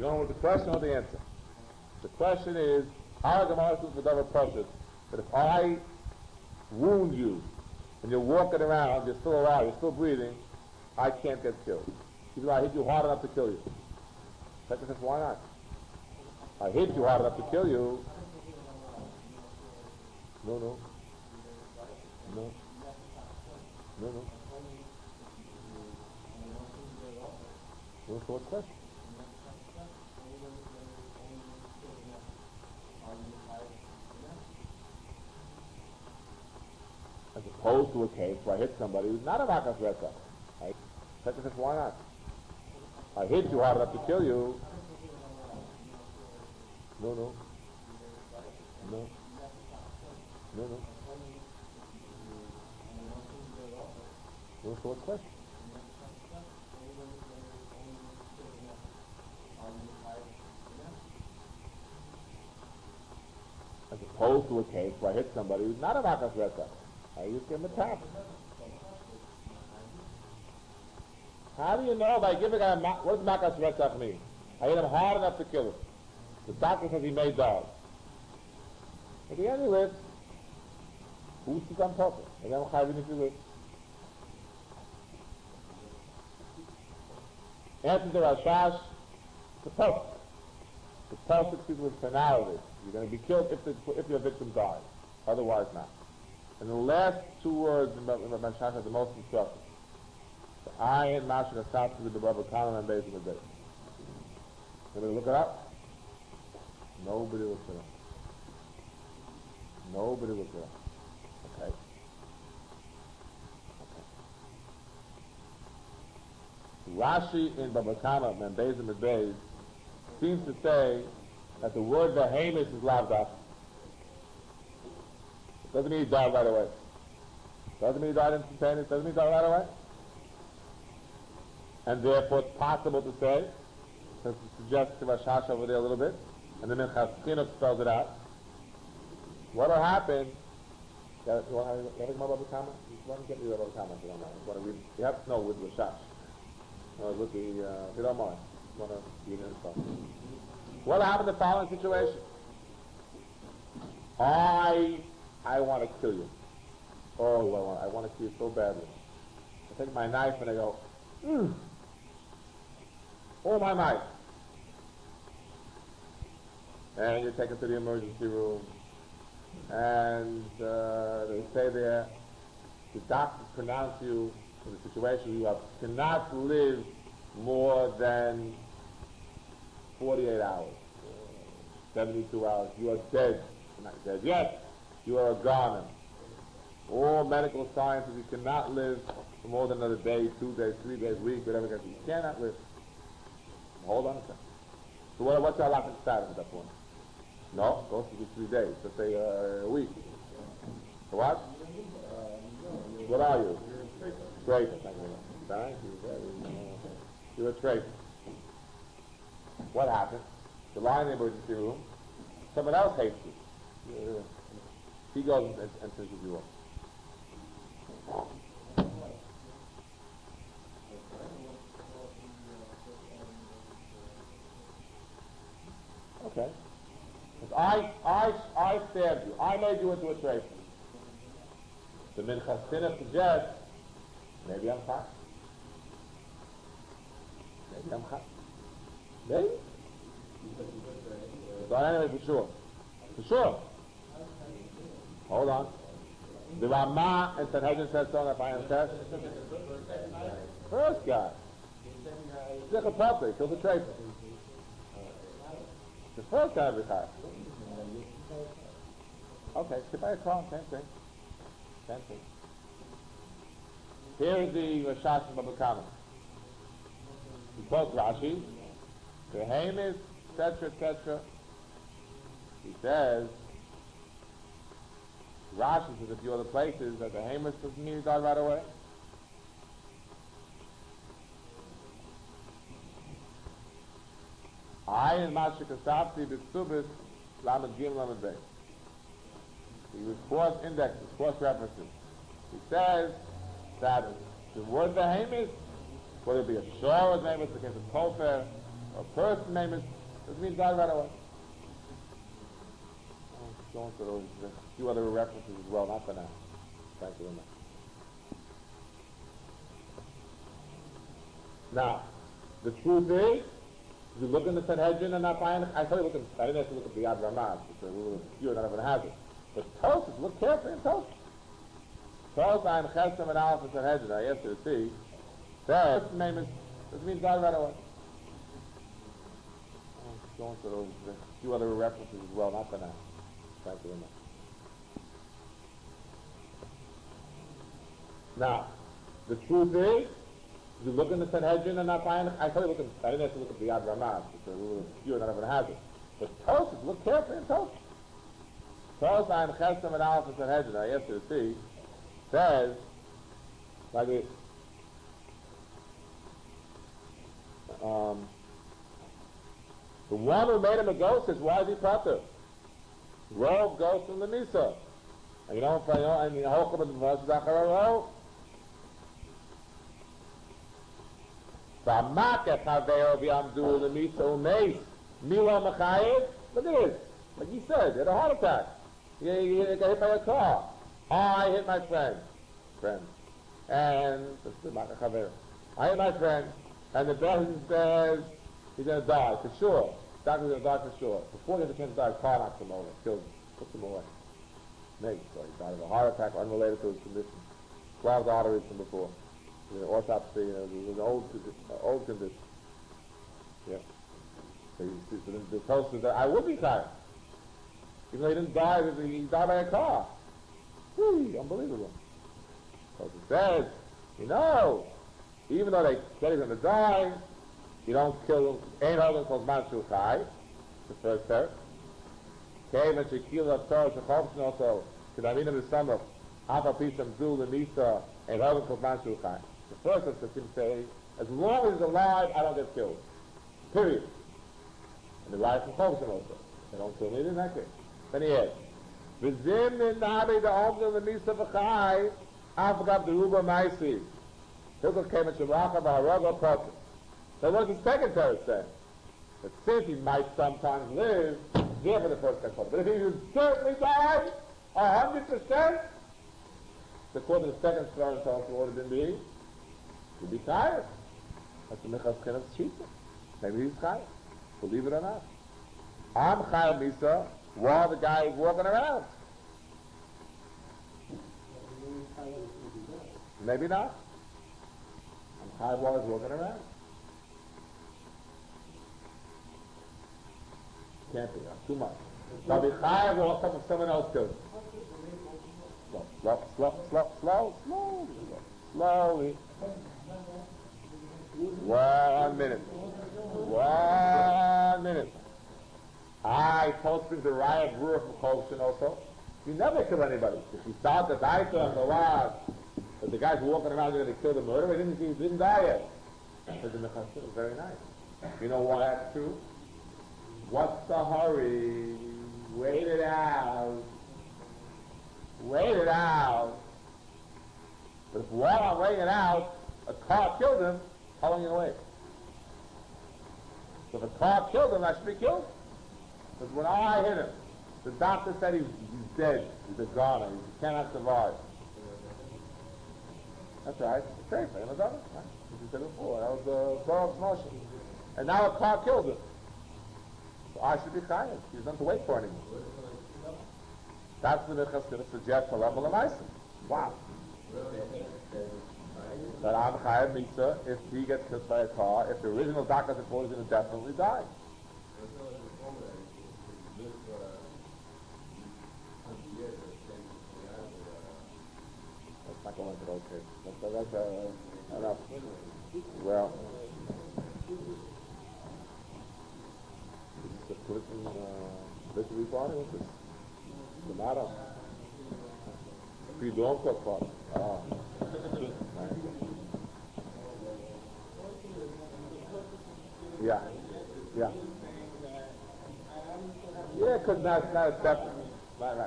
You know what the question or the answer? The question is, how Gemara says for Davar Pashut, that if I wound you and you're walking around, you're still alive, you're still breathing, I can't get killed. Even though I hit you hard enough to kill you. Second says, why not? I hit you hard enough to kill you. No. What's the question? As opposed to a case where I hit somebody who's not a Makas Retzach. Second says, why not? I hit you hard enough to kill you. No. What's the question? As opposed to a case where I hit somebody who's not a Makas Retzach. I used to give him a tap. How do you know by giving a guy what does Makas Retzach mean? I hit him hard enough to kill him. The doctor says he may die. At the end he lives. Who's to come talking? And then Chayvin if he lives. Answer to Rashash, the Pasuk. The Pasuk speaks with finality. You're going to be killed if your victim dies. Otherwise not. And the last two words in Rashash are the most instructive. The Ayin Mashal Asaf to the Baba Kanan and Beis Medei. Anybody look it up? Nobody looks it up. Okay. Rashi in Baba Kama and Beis Medei seems to say that the word Behemoth is lavdaf. It doesn't mean he died right away. Doesn't mean he died instantaneously. Doesn't mean he died right away. And therefore it's possible to say, since it suggests to Rashash over there a little bit, and the Minchas Chinuch spells it out, what will happen? You want to Baba Kama? You want to get me Baba Kama if you don't mind. You have to know with Rashash. With the, if you don't mind. You want to read it yourself. What happened in the following situation? I want to kill you. Oh, I want to kill you so badly. I take my knife and I go, oh, my knife. And you take it to the emergency room. And they say there, the doctors pronounce you in the situation you cannot live more than 48 hours, 72 hours. You are dead. You're not dead yet. You are a goner. All medical sciences, you cannot live for more than another day, 2 days, 3 days, week, whatever. You cannot live. Hold on a second. So what's your halachic status at that point? No, goes to be 3 days. Let's say a week. So what? What are you? Traitor. Thank you very much. You're a traitor. What happened? You lie in the emergency room. Someone else hates you. He goes and finishes you off. Okay. I stabbed you. I made you into a traitor. The Minchas Chinuch suggests, maybe I'm fine. Maybe? So anyway, for sure. Hold on. The Ramah and Sanhedrin says so, if I understand. First guy. Second property, kills a traitor. The first guy retired. Okay, Kibbutz Kron, same thing. Here is the Rashash and Baba Kama. He quotes Rashi, Behemoth, etc. He says, Rashi says a few other places that Behemoth doesn't mean he died right away. Ayin Mashik Asafti B'Ksubis Lamed Gim Lamed Bey. He was cross indexes, cross references. He says that the word Behemoth, whether it be a shore Behemoth, the case of Kofer, or a person Behemoth, Doesn't mean die right away. Going to those a few other references as well, not for now. Thank you very much. Now, the truth is, you look in the Sanhedrin and not find. I told you, I didn't have to look at the Yad Ramah because we were obscure, none of it has it. But Tosfos, look carefully in Tosfos. Tosfos and Chesem and Aleph and Sanhedrin, I asked you to see, says, doesn't mean die right away. Going to those a few other references as well, not for now. Thank you very much. Now, the truth is, you look in the Sanhedrin and not find. I told you, I didn't have to look at the Yad Ramah because we were obscure, none of it has it. But Tosfos, look carefully in Tosfos. Tosfos and Chesem and Aleph and Sanhedrin, I asked you to see, says like this. The one who made him a ghost says, why is he Pater? Rove goes from the Misa. And you don't find, and the Hocham of the verse is Achara Rove. V'amakef haveo v'yamdu the Misa umeis. Mila Machayev. Look at this. Like he said, he had a heart attack. He got hit by a car. I hit my friend. And, I hit my friend. And the doctor says, he's going to die, for sure. The doctor's going to die for sure. Before he has a chance to die, a car knocks him over, kills him, puts him away. Maybe, so he died of a heart attack unrelated to his condition. Clogged arteries from before. Autopsy, it was an old condition. Yeah. So the toast is that I would be tired. Even though he didn't die, he died by a car. Whee, unbelievable. So it says, even though they said he's going to die, you don't kill him. Ein Hogan calls Manshu Chai, the first verse. Came and Shekila Torah Shechobshin also, Kedamina B'Samach, Alpha Pisam Zul and Nisa, Ein Hogan calls Manshu Chai. The first verse can say, as long as he's alive, I don't get killed. Period. And the right from Chobshin also. They don't kill me in that case. Then he adds, V'zim Ninabi the Omdil the Nisa V'chai, Alpha Deruba Maisi. Hilchos came at Shavracha V'Haraga Potter. So what does the second verse say? That since he might sometimes live, therefore the first gets But if he would certainly die, 100%, according to the second verse also what it would be, he'd be tired. That's the Mechas Kenas Shita. Maybe he's tired. Believe it or not. I'm Chayil Misa while the guy is walking around. Maybe not. I'm Chayil while he's walking around. Can't be, too much. So be chayav or someone else kills him. Slowly. 1 minute. 1 minute. I told you the riot brewer for Kolshin also. You never kill anybody. If you start the Daita on the last, but the guy's walking around going to kill the murderer, he didn't die yet. So the Mechassim is very nice. You know why that's true? What's the hurry? Wait it out. But if while I'm waiting it out, a car killed him, how long are you going to wait? So if a car killed him, I should be killed. Because when I hit him, the doctor said he's dead. He's a goner. He cannot survive. That's right. It's safe. Right? As you said before, that was a thorough motion. And now a car killed him. So I should be chayav. He's not to wait for anymore. That's the Minchas going to suggest a level of Meisim. Wow. That I'm chayav Misa if he gets hit by a car, if the original doctor thought he's going to definitely die. That's not going to those cases. That's enough. Well. The person, victory party, what's this? The matter? Pre-dawn cook party. Yeah. Yeah, because that's not a step. Right.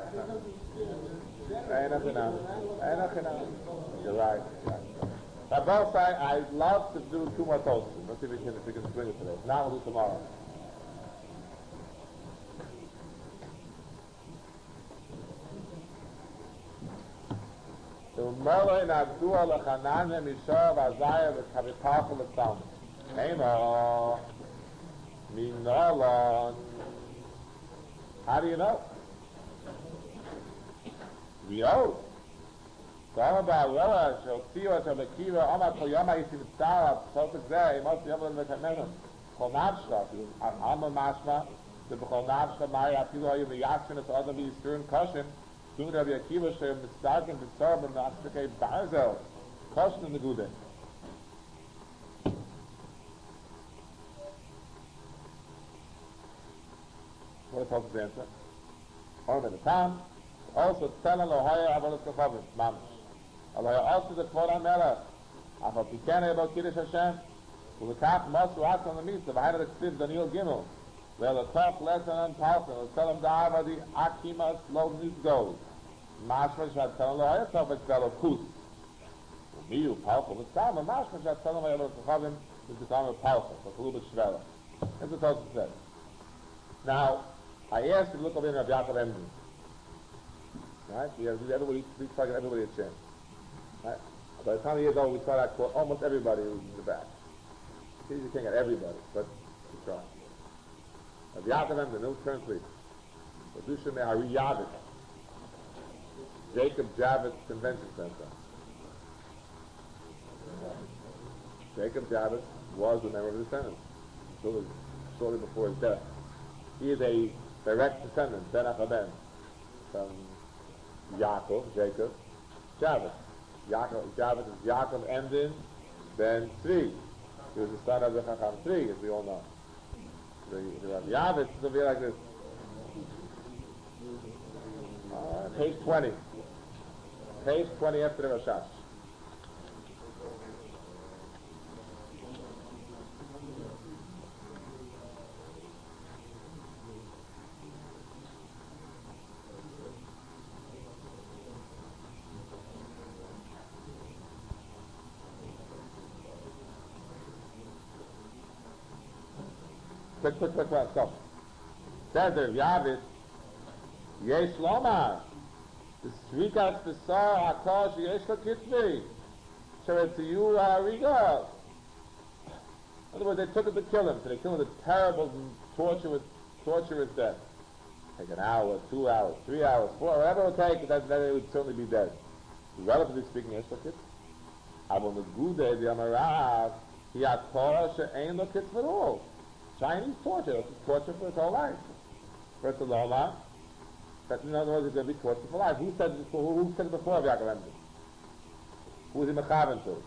You're right. But both sides, I'd love to do 2 more toasts. Let's see if we can swing it today. Now we'll do tomorrow. Umelo in Abdua Lechananya Mishor Vazaya V'Kavipachel L'Tzalma. Eno Minolon. How do you know? We know. Talk about Wella, Shaltiwa, Shalakiva, Omar Koyama, Yisim Tzara, Sofik Zeh, Mos Yavon V'Kamenon. Kol Navshka, Alma Mashma, the B'Kol Navshka, Maya, Afilu Hayu V'Yashin, it's other V'Yisturn Koshin, Doing Rabbi Akiva, Shem, Mitzdarkim, B'Tzarbim, Nashtikei, Barzel, Koshin in the Gude. What is Hos's answer? Or the time, also tell Elohaya Avodas Kachavim, Mamish. Elohaya also the Kvod HaMelech, Afal Pikene Ebo Kiddush Hashem, Ulekach Mosu Atzon L'Mitzvah, V'haina L'Ksiv Daniel Gimel, Ve'Lekoch Lesson and Palpin, L'Selam Da'avadi Akimas Lo Nizgol, Mashma Shat Tell Elohaya Tov Etzvelo Kus, Umiyu Palpin L'Tzama, Mashma Shat Tell Elohaya Avodas Kachavim, L'Tzama Palpin, L'Kalubit Shvela. That's what Tosfos said. Now, I asked you to look over in Rabbi Yaakov Emden. Right? We try to give everybody a chance. Right? By the time he is over, we try to quote almost everybody who's in the back. You can't get everybody, but we try. Rabbi Yaakov Emden, no turn please. Kedusha Me'ari Yavit. Jacob Javits Convention Center. Jacob Javits was a member of the Senate. Shortly before his death. He is a direct descendant, Ben Achaben, from Yaakov, Jacob, Javits. Javits is Yaakov Emden, Ben Tzvi. He was the son of the Chacham Tzvi, as we all know. The Javits will be like this. Page 20. Page 20 after the Rashash. Quick, stop. Says there, Yavis, Yesh Lomar, the Srikas Besar Akash Yesh Lakitvi, Sheretziyu Hariga. In other words, they took him to kill him, so they killed him with a terrible, torturous death. Take an hour, 2 hours, 3 hours, 4, whatever it would take, then they would certainly be dead. Relatively speaking, Yesh Lakitvi. Abon the Gude, the Amarav, he had Torah She'ein Lakitvi at all. Chinese torture. It's torture for his whole life. First of all, that in other words, it's going to be torture for life. Who said it before of Yaakov Emden? Who was he mechaven to?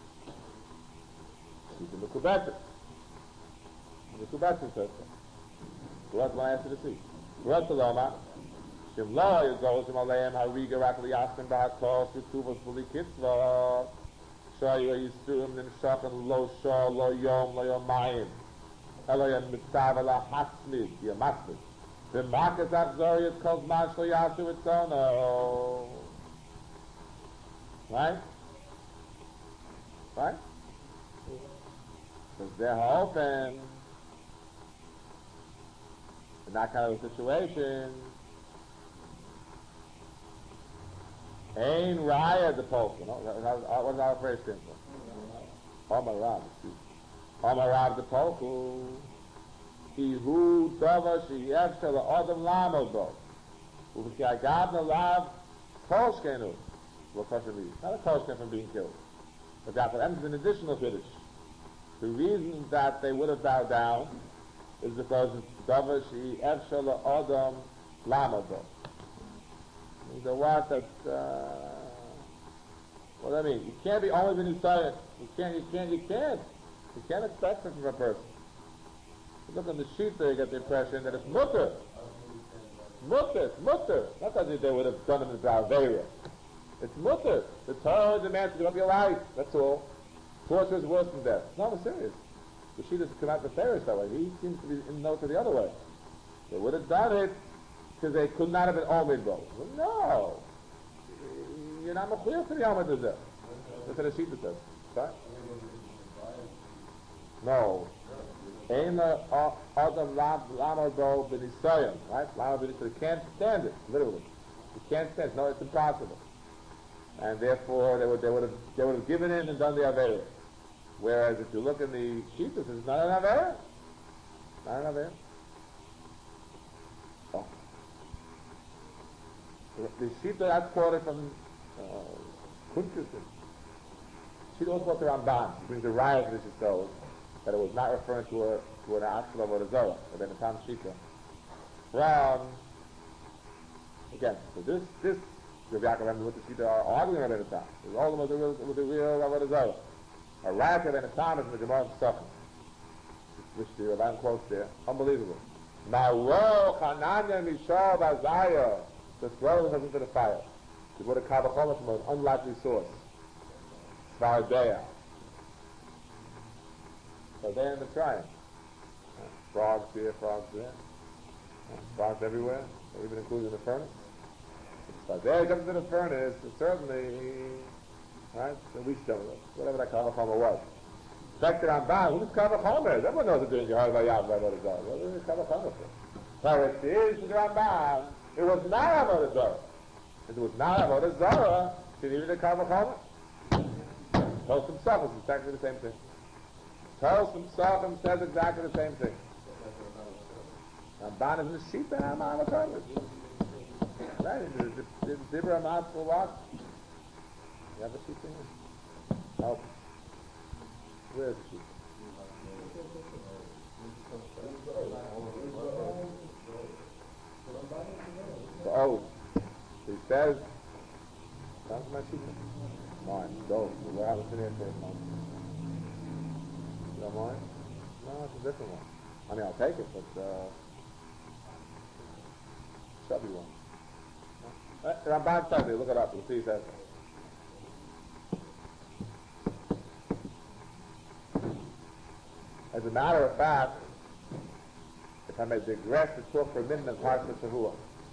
He's in the Kubetis. In the Kubetis says so. So that's my answer to see. First of all, Shem lo yizol shem aleim hariga rak liyaskim ba'akol shutuvos b'li kitzvah shayu yisurim nimshachan lo shah lo yom lo yomayim Eloyam Mitzvah la Hasmid, Yamasmid. The Marcus Abzori is called Mashlo Yashu Itzono. Right? Because they're open in that kind of a situation. Ain Raya the Pope. What is our phrase stand for? Omar Amarav the Poku, Ihu Dava Sheyef Shel Adam Lamodo, Uvki Agad Nalav Kolshkenu. What Kosher means? Not a Kolshken from being killed, but that for them is an additional Kiddush. The reason that they would have bowed down is because it's Dava Sheyef Shel Adam Lamodo. The what that? What do I mean? You can't be only the Nisayim. You can't expect it from a person. You look on the sheet there, you get the impression that it's mutter. Not that they would have done it in Zalveria. It's mutter. The Torah demands to give up your life. That's all. Torture is worse than death. No, I'm serious. The sheet doesn't come out the Pharisees that way. He seems to be in note the other way. They would have done it because they could not have been Omid Bo. Well, no. You're not Mechuyah to the Omid Bo. That's what the sheet says. Sorry? No. Ein Adam Lamado B'Nisayon, right? Lamado B'Nisayon. You can't stand it, literally. You can't stand it. No, it's impossible. and therefore they would have given in and done the Avera. Whereas if you look in the Shita, it's not an Avera. Not an Avera. Oh. The Shita that's quoted from Kuntis. She also quotes the Ramban. He brings the Raya to this shows that it was not referring to an actual of a Zohar, but then the Tam Shita. From again, so this Rav Yaakov and what the Shita are arguing about the Tam. It's all about the real Avodah Zarah. A Raya and a Tam is in the Gemara of Pesachim, which the Ramban quotes there. Unbelievable. Ma'wo Chananya Mishal Bazaya. The throwing us into the fire. Is what a Kabbalah from an unlikely source. Svardeya. So they're in the trying. Frogs here, frogs there. Frogs everywhere. They're even included in the furnace. Svardeya comes to the furnace, certainly, right? The least of it. Whatever that Kabbalah was. Back to Ramban, who's Kabbalah? Everyone knows what they're doing. You heard about Yahweh, what is that? What is Kabbalah for? So it is the Ramban. It was not Avodah Zarah. If it was not Avodah Zarah, she needed a Kabbalah. Tosfos Sachos is exactly the same thing. Tosfos Sachos says exactly the same thing. Ramban is in the sheep and I'm on the carpet. Right? The Dibra Amat for what? You have a sheep in here? Oh. Where's the sheep? So, he says, comes my sheep. Mine, go. We'll have it in here for a moment. You don't mind? No, it's a different one. I mean, I'll take it, but, chubby one. Ramban says it, look it up, you'll see he says it. As a matter of fact, if I may digress to talk for a minute in Parshat Shavua.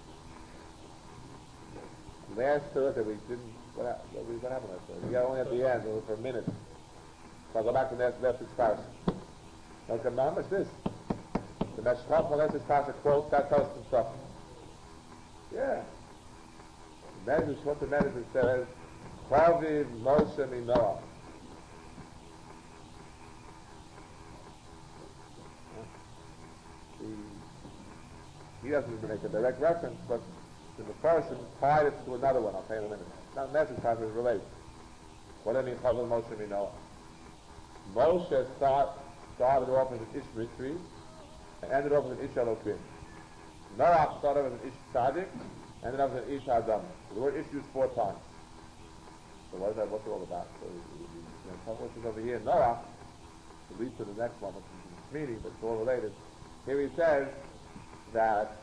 Last Thursday we didn't, what happened last Thursday? We got only at the end, for a minute. So I'll go back to last week's Parsha. Now, remember this. The Meshchach from last week's Parsha quotes that Tosfos stuff. Yeah. The Medrash, what the Medrash says, Chaviv Moshe Minoah. He doesn't make a direct reference, but the person tied it to another one. I'll tell you in a minute. Now, the message part is related. What do I mean, Chaviv Moshe Minoah? Moshe started off as an Ish Ritri and ended off as an Ish Elokim. Noach started off as an Ish Tzadik, ended up as an Ish Adam. The word Ish used 4 times. So what's it all about? So Tosfos is over here. Noach, to lead to the next one, which is meaning, but it's all related. Here he says that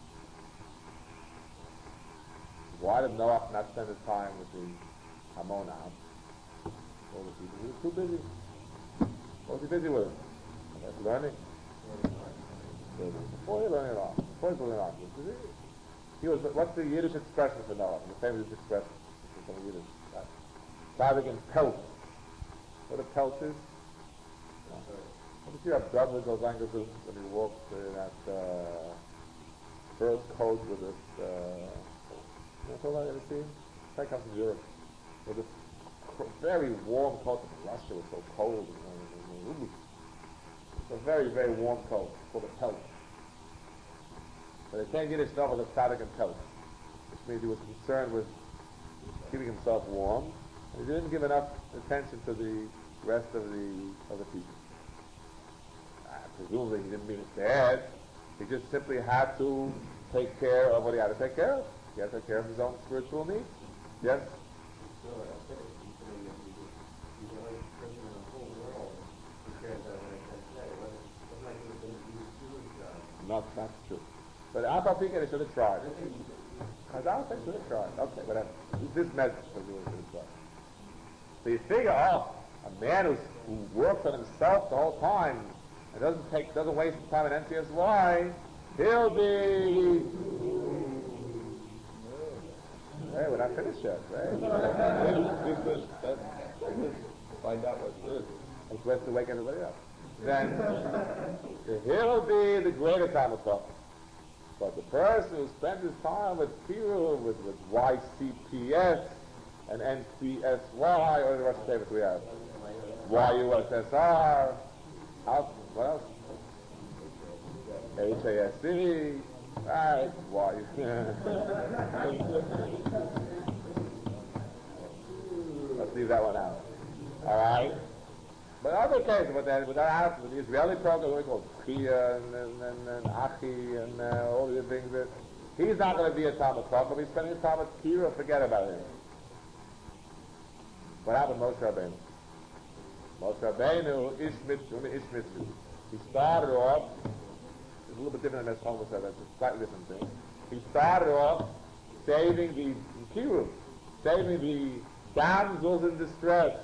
why did Noach not spend his time with the Hamonam? All the people. He was too busy. What was he busy with? Learning. Before he learned it all. Before he learned it all. He was, what's the Yiddish expression for Noach? The famous expression. From Yiddish. Tzadik and pelt. What a pelt is? You have brothers or languages when he walks in that first coat with this, that's all I ever seen? That comes from Europe. With this very warm coat. Russia was so cold. It's a very, very warm coat called a pelt. But they can't get his stuff with a tzadik and pelt, which means he was concerned with keeping himself warm, and he didn't give enough attention to the rest of the people. Presumably he didn't mean it bad. He just simply had to take care of what he had to take care of. He had to take care of his own spiritual needs. Yes? Not true. But I thought he should have tried. I don't think he should have tried. Okay, whatever. This message was really should have tried. So you figure, a man who works on himself the whole time and doesn't waste his time at NCSY, he'll be. Hey, we're not finished yet, right? Find out what's good. Let's rest to wake everybody up. Then he'll be the greater time of talk. But the person who spends his time with Piru, with YCPS, and NCSY, or the rest of the favorites we have. YUSSR, what else? HASC, right, let's leave that one out. All right? But other cases, with the Israeli program, we call Chia and Achi and all these things, that he's not going to be a Talmud Chacham, he's spending his time at Kira, forget about him. What happened to Moshe Rabbeinu? Moshe Rabbeinu, Ish Mitzvah. He started off, it's a little bit different than Meshach said, that's a slightly different thing. He started off saving the Kiru, saving the damsels in distress.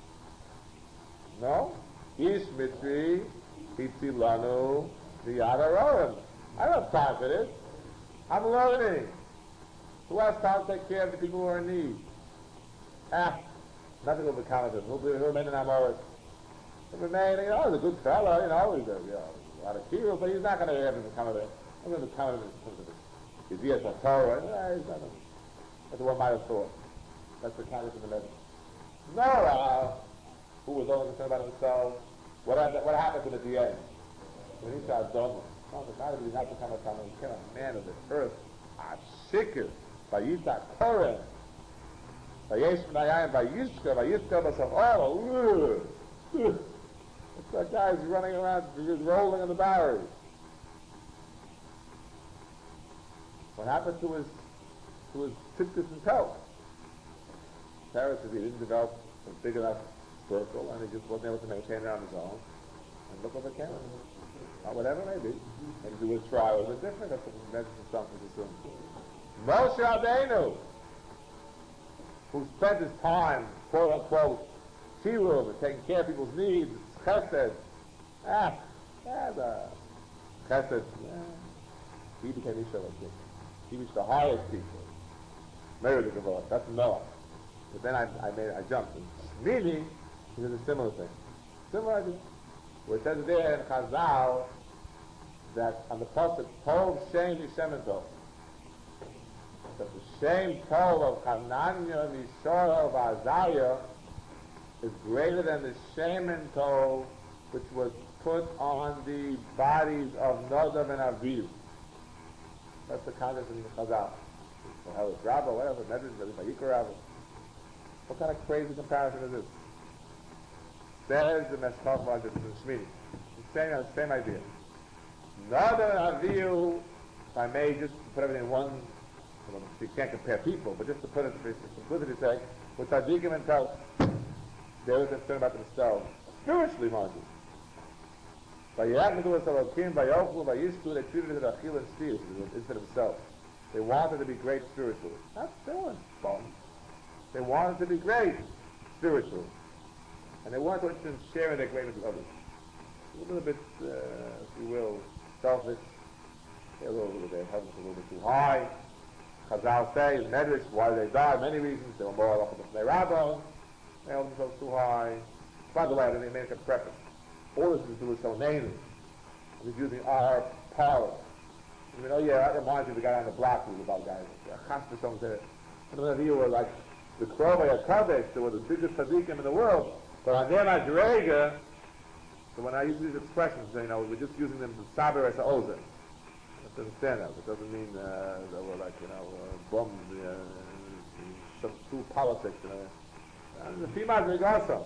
No? Ish Mitzvah, Hitzilanu, V'yadarorim. I don't have time for this. I'm learning. Who has time to take care of the people who are in need? Nothing will become of him. He'll remain in Amoris. He'll remain, he's a good fellow, he's a lot of hero, but he's not going to ever become of it. I'm going to become of it in terms of his years of Torah. That's what might have thought. That's the kind of in the letter. Noah, who was only concerned about himself, what happened to him at the end? When he started Doma, not to become a man of the earth, Ashikir, Vayita Koreh, Vayesh Menayim, Vayishka, Vayishka, Basaf, it's that guy's running around, just rolling in the Bowery. What happened to his tzidkus and toe? Paris says he didn't develop a big enough circle, and he just wasn't able to maintain it on his own. And look what it came out. Whatever it may be. And if he was try, it was different. That's what we mentioned something to soon. Moshe Rabbeinu, who spent his time, quote unquote, Tirum, and taking care of people's needs, chesed. Chesed. He became Isha like. He reached the highest people. Married the Gevurah. That's Noah. But then I jumped. And Shmini, he did a similar thing. Similar idea. Where it says there in Chazal that on the pasuk, Tov Shem Yishem Tov. That the Shem Tov of Hananiah, Mishora, of Azariah is greater than the Shem and Tov which was put on the bodies of Nadav and Aviv. That's the context of the Chazal. Or how it's Rabbah, whatever, Medrash, Vayikra Rabbah. What kind of crazy comparison is this? There's the Meshach Vajit in Shmini. The same idea. Nadav and Aviv, if I may just put everything in one, you can't compare people, but just to put it for simplicity's sake, with Tzaddikim and Tel, they were concerned about themselves, spiritually, mind you. They treated it as Achil and Steve instead of themselves. They wanted to be great spiritually. They weren't bums. They wanted to be great spiritually. And they weren't interested in sharing their greatness with others. A little bit, if you will, selfish. Their heavens a little bit too high. Chazal say in Medrash, why did they die? Many reasons. They were more off than their rabbis. They held themselves too high. By the way, I didn't make a preface. All this is to do with so namely. He's using our power. That reminds me of the guy on the block who was about guys. Chasna someone said it. And then you were like the Krovei HaKadosh, they were the biggest tzaddikim in the world. But on their Madrega, so when I use these expressions, we're just using them to saber as a ozer. You have to understand that. It doesn't mean that we're like, bums, some true politics. The females are also.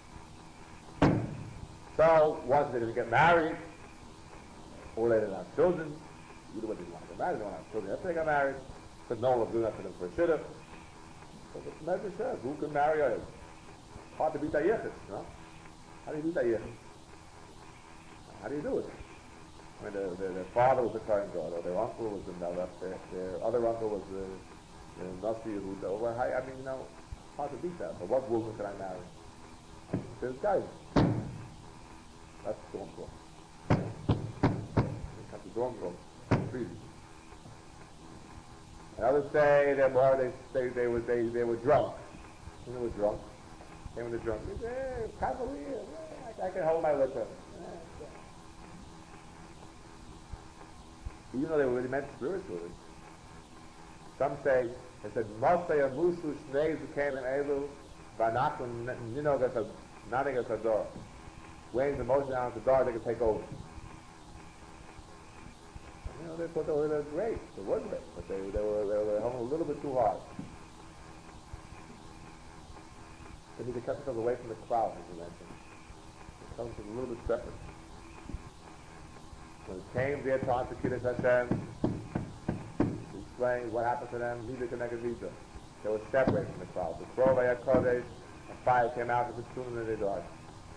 So, once they didn't get married, or they didn't have children, either way they didn't want to get married, they didn't want to have children after they got married, because no one was good enough for them for a shidduch. So the Medrash says, who can marry a hard to beat a yichus, How do you beat a yichus? How do you do it? I mean, their father was a Kohen Gadol, their uncle was the Melech, their other uncle was the Nasi Yehuda. Hard to beat that. But what woman can I marry? This guy. That's the Dorm Call. They come to Dorm Call. Freezing. And others say they were drunk. When they were drunk, came in the drunk. They say, cavalier, I can hold my liquor. Even though they were really meant spiritually. Some say They said, Moshe Amusu Shnei Zukenim Elu V'anachnu Ninogas Nanigas Hador. Weighing the motion down at the door, they could take over. You know, they thought they were great. They were great, but they were hung a little bit too hard. They need to keep themselves away from the crowd, as you mentioned. It comes a little bit separate. When it came their time to Kiddush Hashem, to explain what happened to them, neither connected neither. They were separated from the crowd. The Krova Kodesh, a fire came out and consumed them and they died.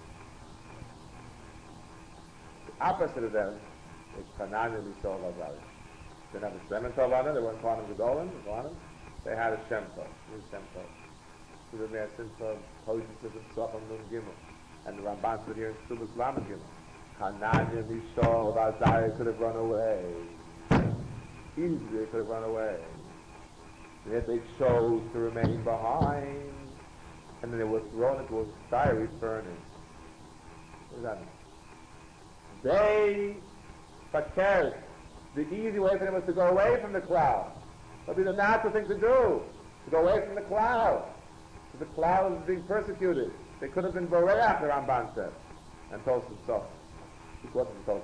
The opposite of them is Kananya Lishol Vazari. They didn't have a Shem Tov on it, they weren't Kohanim Gedolim, they had a Shem Tov. Shem Tov. So then they had Simcha, Hoshe says in Sofam Nun Gimel. And the Ramban stood here in Subas Lamed Gimel. Hananya Mishol Vazari could have run away. Easily they could have run away. And yet they chose to remain behind. And then they were thrown into a fiery furnace. What does that mean? They fakir. The easy way for them was to go away from the cloud. That would be the natural thing to do. To go away from the cloud. The cloud was being persecuted. They could have been Boreach, the Ramban said. And Tosfos saw. It wasn't Tosfos.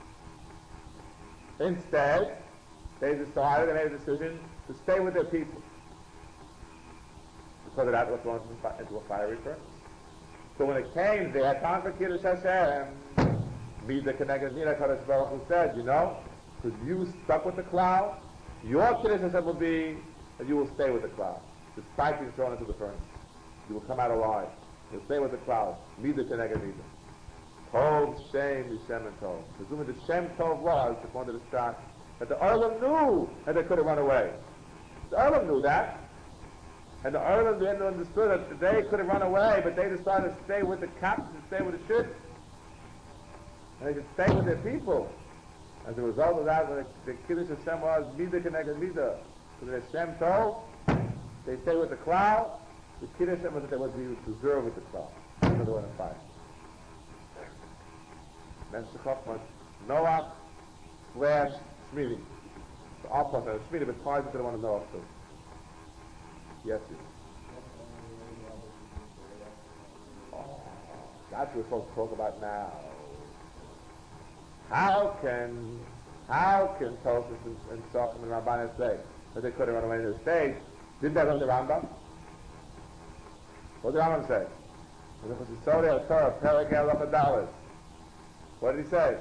Instead, they made a decision to stay with their people. Because of that, was thrown into a fiery furnace. So when it came, they had time for Kiddush Hashem. Mida Keneged Nida Kadosh Baruch Hu said, you know, because you stuck with the cloud, your Kiddush Hashem will be that you will stay with the cloud, despite being thrown into the furnace. You will come out alive. You'll stay with the cloud. Mida Keneged Nida. Tov Shem Yishem and Tov. Presumably the Shem Tov was, according to the start, that the Olam knew that they could have run away. The Olam knew that. And the Olam didn't understood that they could have run away, but they decided to stay with the captain, to stay with the ship. And they could stay with their people. As a result of that, when the Kiddush Hashem was Mida Keneged Mida, because the Shem Tov, they stay with the cloud. The Kiddush Hashem was that they would be preserved with the cloud. That's what they want to fight. Then Shechot Noach / Shmini. The opposite of Shmini, but ties into the one of Noach too. Yes, yes. Oh, that's what we're supposed to talk about now. How can Tosfos and Sofam and Ramban say that they could have run away in the stage? Didn't that run the Rambam? What did the Rambam say? What did he say?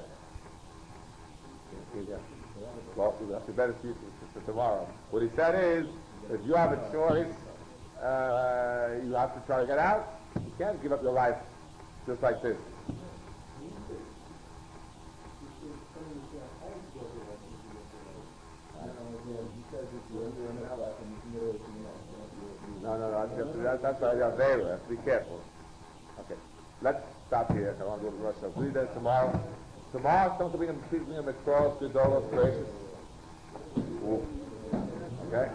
Well, that's better for tomorrow. What he said is, if you have a choice, you have to try to get out. You can't give up your life just like this. No, that's why you're there. You have to be careful. Okay, let's stop here. I want to go to the rest of the day tomorrow. Tomorrow, someone will bring him across the dollars gracious. Okay?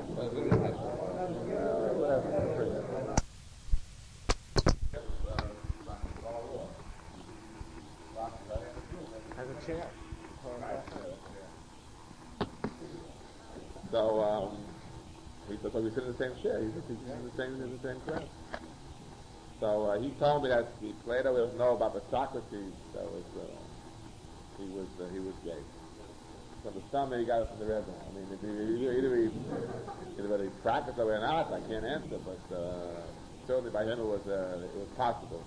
Has a chair. So, we sit in the same chair. He's in the same class. So he told me that Plato would know about the Socrates. That was he was gay. From the stomach, he got it from the Rebbe. I mean, either he practiced or not, I can't answer. But certainly by him it was possible.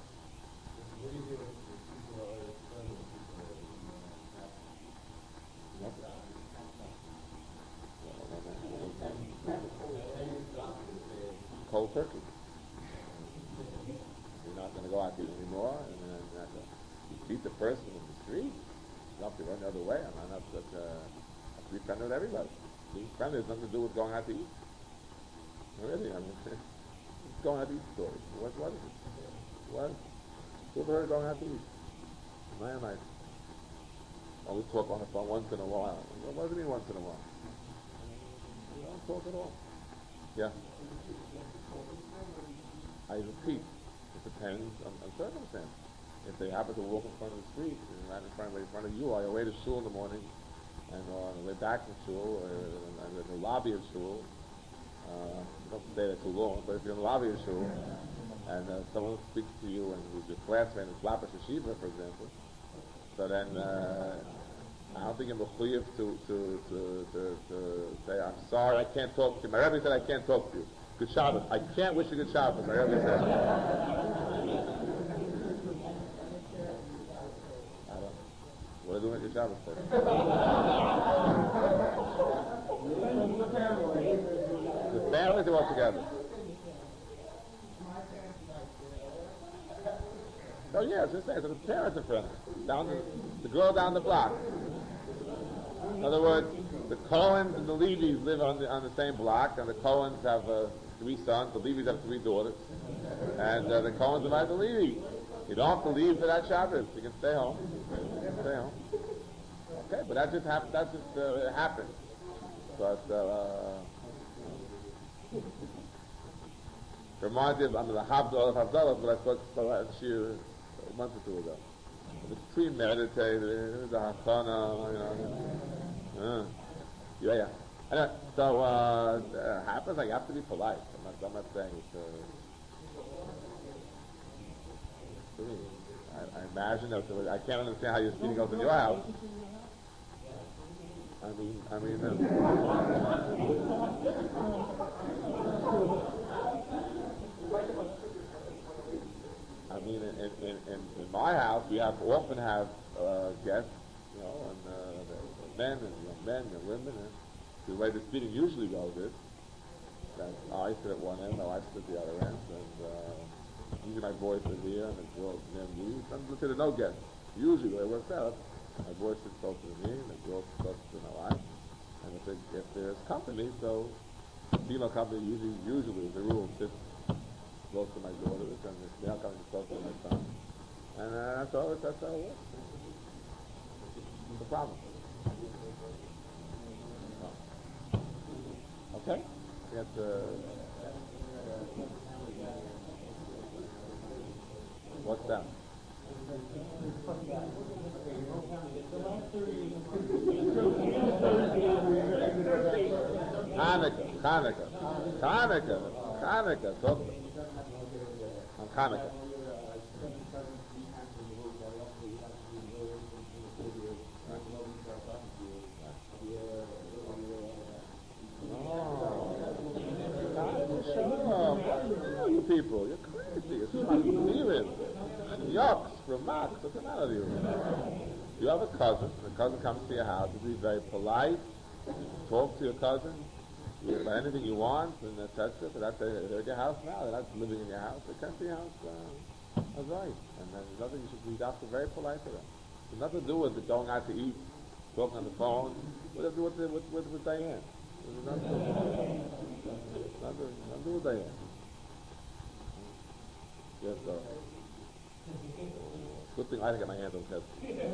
Cold turkey. You're not going to go out there anymore, and you're not going to beat the person in the street. You have to run the other way. I'm not have to be friendly with everybody. Being friendly has nothing to do with going out to eat. Really, I mean, it's going out to eat story. What is it? What? Who ever heard of going out to eat? Am I? Oh, we talk on the phone once in a while. What does it mean once in a while? We don't talk at all. Yeah. I repeat, it depends on circumstance. If they happen to walk in front of the street, right in front of you, on your way to shul in the morning, and on the way back from shul, or in the lobby of shul, don't stay there too long, but if you're in the lobby of shul, and someone speaks to you and who's your classmate in Flappers Yeshiva, for example, so then I don't think you're mechuyev to say, I'm sorry, I can't talk to you. My Rebbe said I can't talk to you. Good Shabbos. I can't wish you good Shabbos. My Rebbe said. What are you doing at your Shabbos for? The families are all together. Oh yeah, it's just saying, so the parents are friends. The girl down the block. In other words, the Cohens and the Levis live on the same block, and the Cohens have 3 sons, the Levis have 3 daughters, and the Cohens invite the Levi. You don't have to leave for that Shabbos. You can stay home. Okay, but that just happened. It happened. But reminds me of the Havdalah of Havdalah, but I spoke to you a month or 2 ago. It's premeditated, the Hachana, yeah. Anyway, so it happens. Like, you have to be polite. I'm not saying it's. I imagine that I can't understand how you're speaking up in your house. I mean, in my house, we often have guests, and men and young men and women. And the way the speaking usually goes is that I sit at one end, my wife sits at the other end, and usually my boys are here and the girls near me. Let's say there's no guests. Usually the way it works out, my boy sits closer to me, and the girl sits closer to my wife. And if there's company, so female company usually the rule sits close to my daughters, and the male company is close to my son. And that's how it works. What's the problem? Okay? We got what's that? Hanukkah. Talk on Hanukkah. You people, you're crazy. It's like feeling. Yucks from Max. What's the matter with you? You have a cousin. The cousin comes to your house. You be very polite. Talk to your cousin. You buy anything you want, and that's it. But they're at your house now. They're not living in your house. They come to your house. That's right. And then there's nothing. You should be very polite to them. There's nothing to do with it going out to eat, talking on the phone. What does it do with Diane? There's nothing to do with Diane. Yes, sir. Good thing I didn't get my hands on Chesky.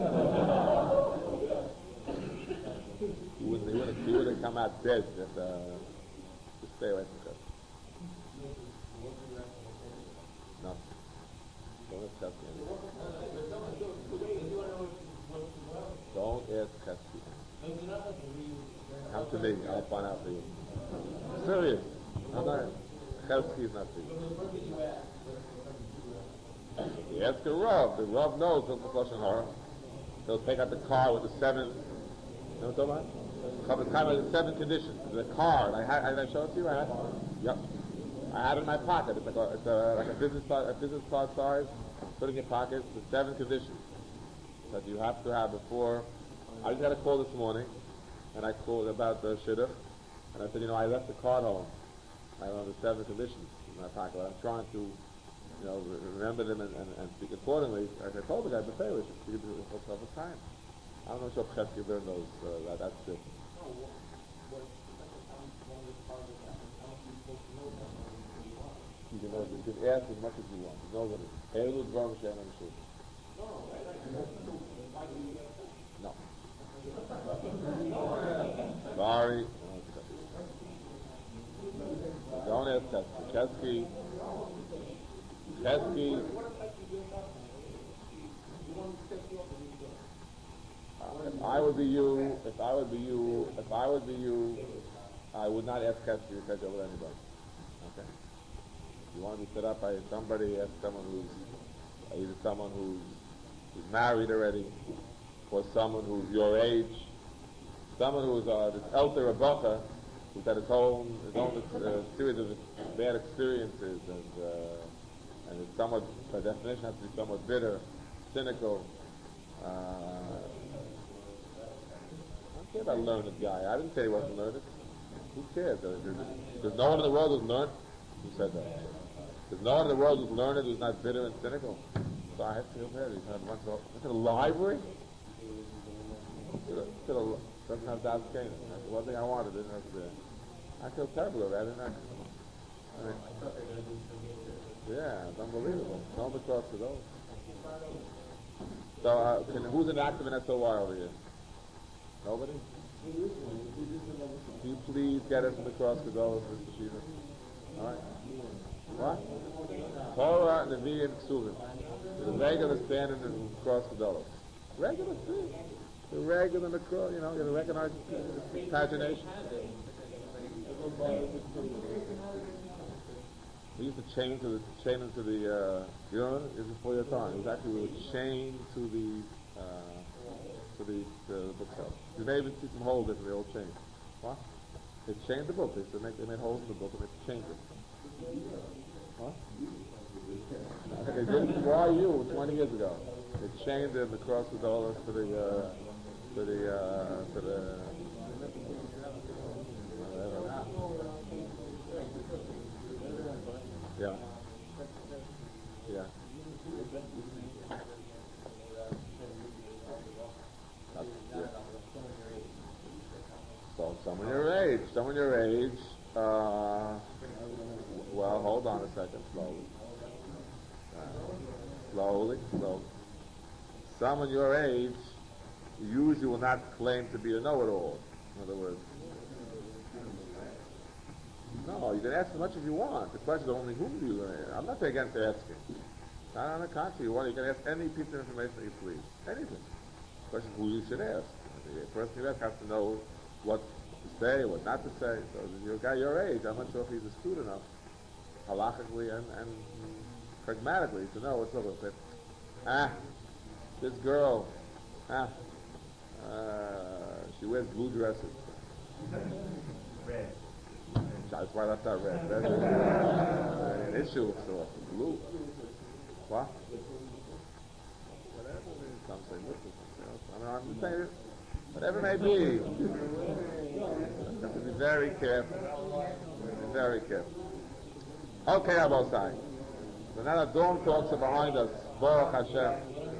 He wouldn't have come out dead if just stay away from Chesky. No. Don't ask Chesky anymore. Don't ask Chesky. Come to me, I'll find out for you. Serious. Chesky is not for you. You ask a Rav. The Rav knows the Lashon Hara. He'll take out the car with the 7. You know what I'm talking about? The 7 conditions. The card. I showed it to you. Yep. I had it in my pocket. It's like a business card size. Put it in your pocket. The 7 conditions that you have to have before. I just had a call this morning, and I called about the shidduch, and I said, I left the card home. I don't know the 7 conditions in my pocket. But I'm trying to. Remember them and speak accordingly. As I told the guy, but we should speak it over time. I don't know if Chesky learned those. That's it. You can ask as much as you want. You know what it is. No. Sorry. Don't ask Chesky. Chesky. If I would be you, I would not ask Kesher Kesher over anybody. Okay? You want to be set up by somebody, ask someone who's who's married already, or someone who's your age, someone who's this elder Rebbecha, who's had his own series of bad experiences, and it's somewhat, by definition, has to be somewhat bitter, cynical. I don't care about a learned guy. I didn't say he wasn't learned. Who cares? There's no one in the world who's learned. Who said that? There's no one in the world who's learned who's not bitter and cynical. So I have to feel bad. He's went to the library. Doesn't have Das Kanan. That's the one thing I wanted. Didn't have to. I feel terrible about it. Yeah, it's unbelievable. Don't across to those. So, who's an active in SOY over here? Nobody? Can you please get us in the cross to go, Mr. Shiva? Alright? What? Torah, Nevi, and Ksuvim. The regular standing in the cross to go. Regular thing. The regular in the cross, you gotta recognize pagination. We used to chain into the urine. It was before your time. It was actually we were chained to the bookshelf. You may even see some holes in the old chain. What? They chained the book. They made holes in the book and they chained it. What? They did it for you 20 years ago. They chained them across the dollar to the yeah. So someone your age, well, hold on a second, slowly. Someone your age usually will not claim to be a know-it-all. In other words, no, you can ask as much as you want. The question is only whom do you learn. I'm not against asking. Not on the contrary, you can ask any piece of information that you please. Anything. The question is who you should ask. The person you ask has to know what to say, what not to say. So the guy your age, I'm not sure if he's astute enough, halachically and pragmatically, to know what's up with it. This girl, she wears blue dresses. Red. That's why I left out red. That's an issue, so blue. What? Whatever. Some say listen. I'm just saying, whatever it may be. You have to be very careful. Be very careful. Okay, Abosai. So now the dawn talks are behind us. Baruch Hashem.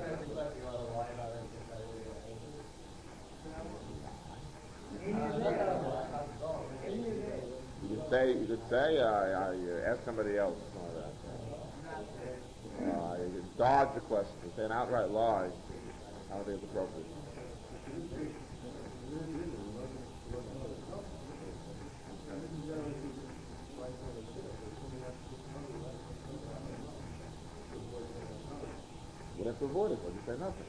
You could say, ask somebody else. You can dodge the question. You say an outright lie. I don't think it's appropriate. What if to avoid it? What you say nothing?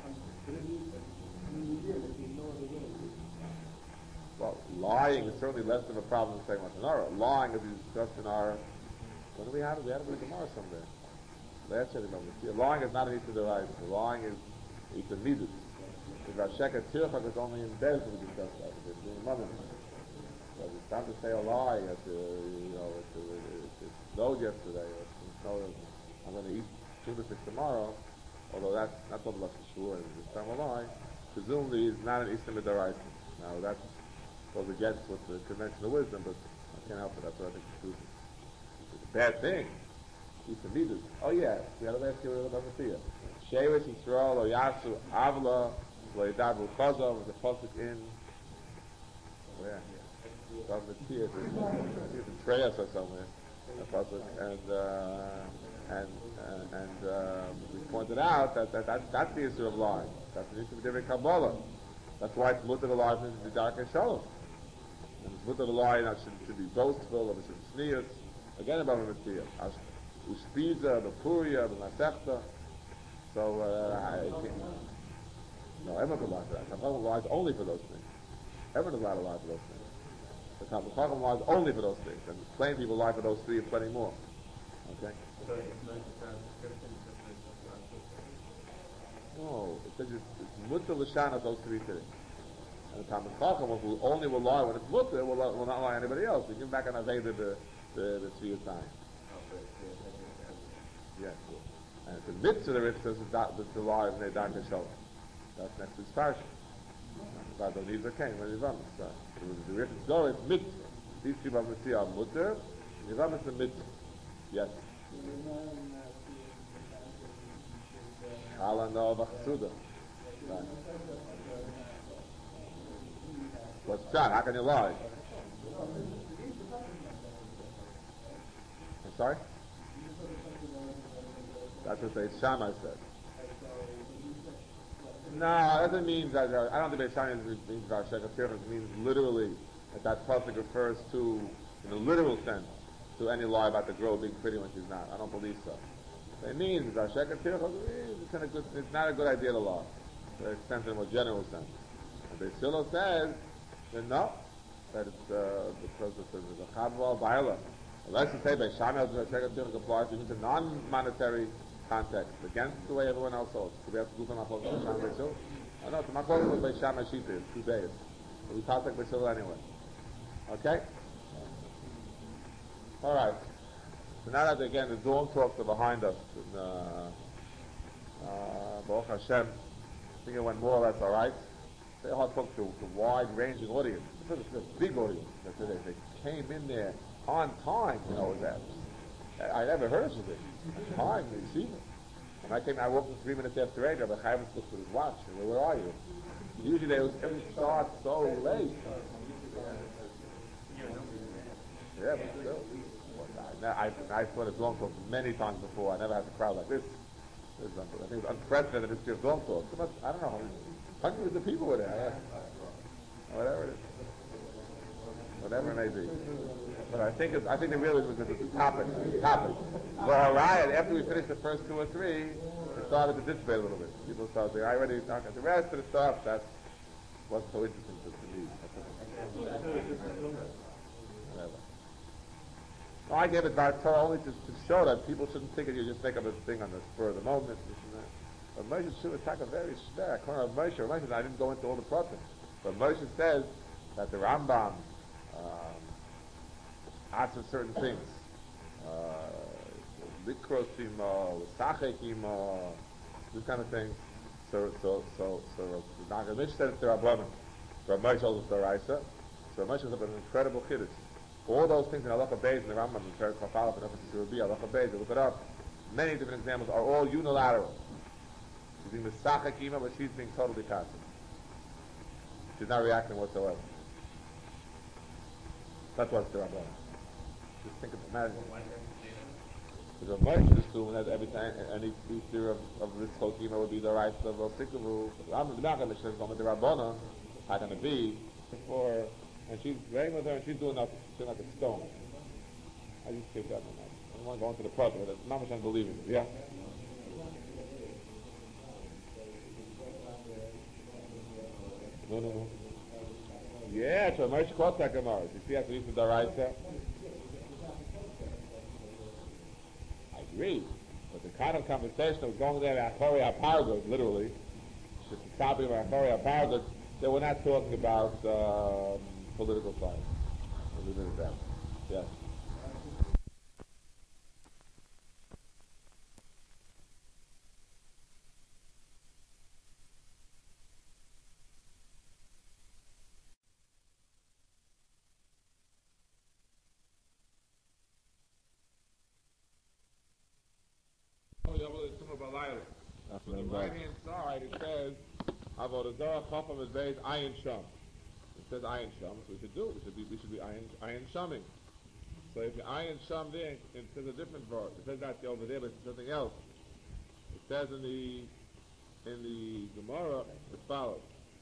Well, lying is certainly less of a problem than saying Matan. Lying, as we discussed in our... When do we have it? We had it in the Gemara someday. Last year, lying is not an Issa D'Oraisa. Lying is Issa Midus. If Rasheka Tirchak is only in Bez, we discussed that. It's doing money. So it's time to say a lie. It snowed yesterday. I'm going to eat tuna fish tomorrow. Although that's not talking about for sure. And this time a lie, presumably, is not an Issa D'Oraisa. Now that's goes against what the conventional wisdom, but I can't help it. That's what I think is true. It's a bad thing. Issa Midus. Oh yeah, we had a last year about Mathia. Shevish Yisrael Lo Yasu Avla Lo Yadavu Chazov was a pasuk in where? About Mathia, the Treyas or somewhere. A pasuk, and we pointed out that's the issue of lying. That's the issue of Divrei Kabbalah. That's why it's mutter to lie from the dark and shalom. And it's mutter to lie, and should be boastful, or it should be sneers. Again about the Mathia. Uspiza, the Puria, the Masechta. So, no, everyone can lie for that. I'm talking lies only for those things. Everyone is allowed to lie for those things. The Talmud Chacham law is only for those things, and plain people lie for those three and plenty more. Okay? So it's not just a description, No, it says it's mutter l'shan of those three things. And the Talmud Chacham will only will lie when it's mutter, will not lie anybody else. We give back an aveda the Tzviyah time. Yes. And it's a mitzvah the Ritz says the lie of Ne'edan Keshalom. That's next to his parsha. But the Nizar came when Yivam is the Ritz go, it's mitzvah. These people have to see are mutter, Yivam is a mitzvah. Yes. Chala no v'chasuda. Right. What's John? How can you lie? I'm sorry? That's what the Shammai said. No, that doesn't mean that. I don't think Shammai means Vashekatira. It means literally that pasuk refers to, in a literal sense, to any lie about the girl being pretty when she's not. I don't believe so. It means Vashekatira. It's not a good idea to lie. To extend in a more general sense. And the Shilo says that no, that it's because it's a chavva v'ayla. Unless you say by Shammai Vashekatira applies to non-monetary context, against the way everyone else holds. So we have to do some achos by Shammai too. I know, my close was by Shammai Shita, it's 2 days. But we talk like by Shila anyway. Okay? Alright. So now that again the Dawn talks are behind us, and Baruch Hashem, I think it went more or less alright. They all talk to a wide ranging audience. It's a big audience. They came in there on time, you know, that I never heard of it. Time, they see it. When I came, I walked in 3 minutes after 8, Rabbi Chaim looked at his watch. Where are you? Usually everything starts so late. Yeah, but still. I thought of long talk many times before. I never had a crowd like this. I think it's unprecedented history of long talk. I don't know, hundreds of people were there. Whatever it is. Whatever it may be. But I think they realized because it's a topic. Well, right, after we finished the first 2 or 3, it started to dissipate a little bit. People started saying, I already talked about the rest of the stuff. That wasn't so interesting to me. Whatever. No, I gave it by Torah only to show that people shouldn't think that you just make up a thing on the spur of the moment. But Moshe should attack a very shver. According to Moshe, I didn't go into all the problems. But Moshe says that the Rambam asks certain things. Likrosimo, Sachekimo, this kind of thing. So the Nagamish said it's the Rabbanim. Rav Moshe also the Raisa. So Moshe is an incredible chiddush. All those things in Halacha Beis and the Rambam in Peretz Chafalaf and Nefesh Yisrael, Halacha Beis, look it up. Many different examples are all unilateral. She's being Misachekima, but she's being totally passive. She's not reacting whatsoever. That's what's the Rabbanim. Just think of imagine. Because Moshe is assuming that every time any feature of this Chokima would be the rights of Osikavu. I'm not going to show them the Rabbana, how can it be? Before, and she's praying with her and she's doing nothing. She's like a stone. I just picked up on that. I don't want to go into the problem, but it's not much unbelievable. Yeah? No. Yeah, so Moshe quotes that Gemara. You see, after reading the Daraisa. I agree, but the kind of conversation that was going there at Achori HaPargos, literally, just the topic of Achori HaPargos, they were not talking about political science. I'll leave it at that. Yes. On the right hand side it says Avodah Chafam is based Ayin Sham. It says Ayin Sham, so we should do. We should be Ayin Shaming. So if you Ayin Sham there, it says a different verse. It says that over there, but it's something else. It says in the Gemara as follows.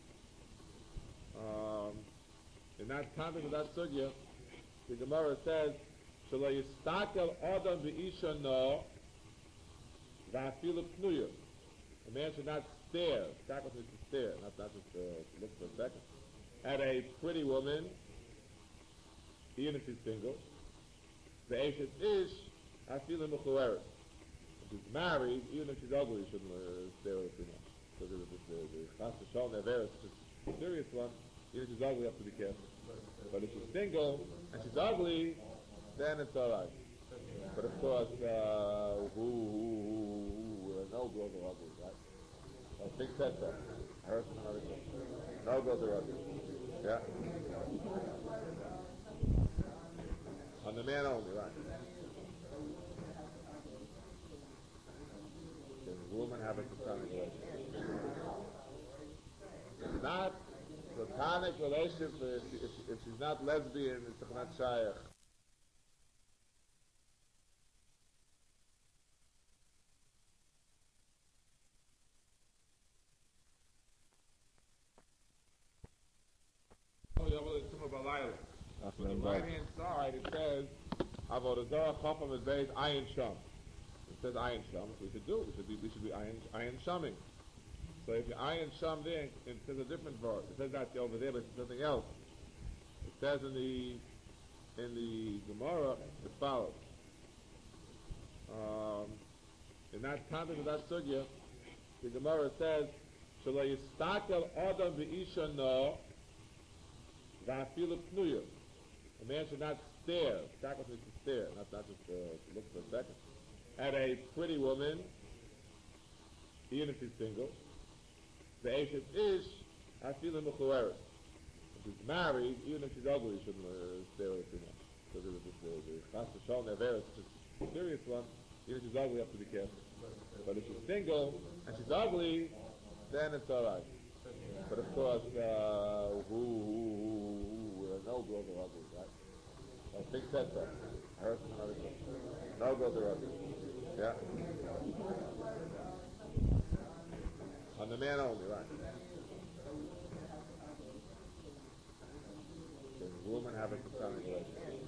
In that context of that sugya, the Gemara says, "Shelo yistakel adam v'isha no v'afilu pnuya." A man should not stare. Stackles means to stare, not just to look for a second. At a pretty woman, even if she's single. The Eshet Ish, Afilu Mechueret. If she's married, even if she's ugly, you shouldn't stay with her too much. Because the Chas V'Shalom Never is such a serious one. Even if she's ugly, you have to be careful. But if she's single and she's ugly, then it's all right. But of course, no girls are ugly, right? I think said so. I heard from another girl. No girls are ugly. Yeah. On the man only, right? The woman have a platonic relationship. It's not platonic relationship if she's not lesbian, it's not shaykh. On the right hand side it says Avodah Zarah Chafam is based Ayin Sham. It says Ayin Sham, so we should do. We should be Ayin Shamming. So if you Ayin Sham there, it says a different verse. It says that over there, but it's something else. It says in the Gemara as follows. In that context of that sugya, the Gemara says, "Shelo yistakel adam v'isha no v'afilu pnuya." A man should not stare. Stakel means to stare, not just look for a second, at a pretty woman, even if she's single. The Eshet Ish, Afilu Mechueret. If she's married, even if she's ugly, you shouldn't stay with her too much. Because the Chas V'Shalom Never is such a serious one. Even if she's ugly, you have to be careful. But if she's single and she's ugly, then it's all right. But of course, no girls are ugly, right? I think said so. I heard from another girl. No girls are ugly. Yeah. On the man only, right? The woman have a platonic relationship.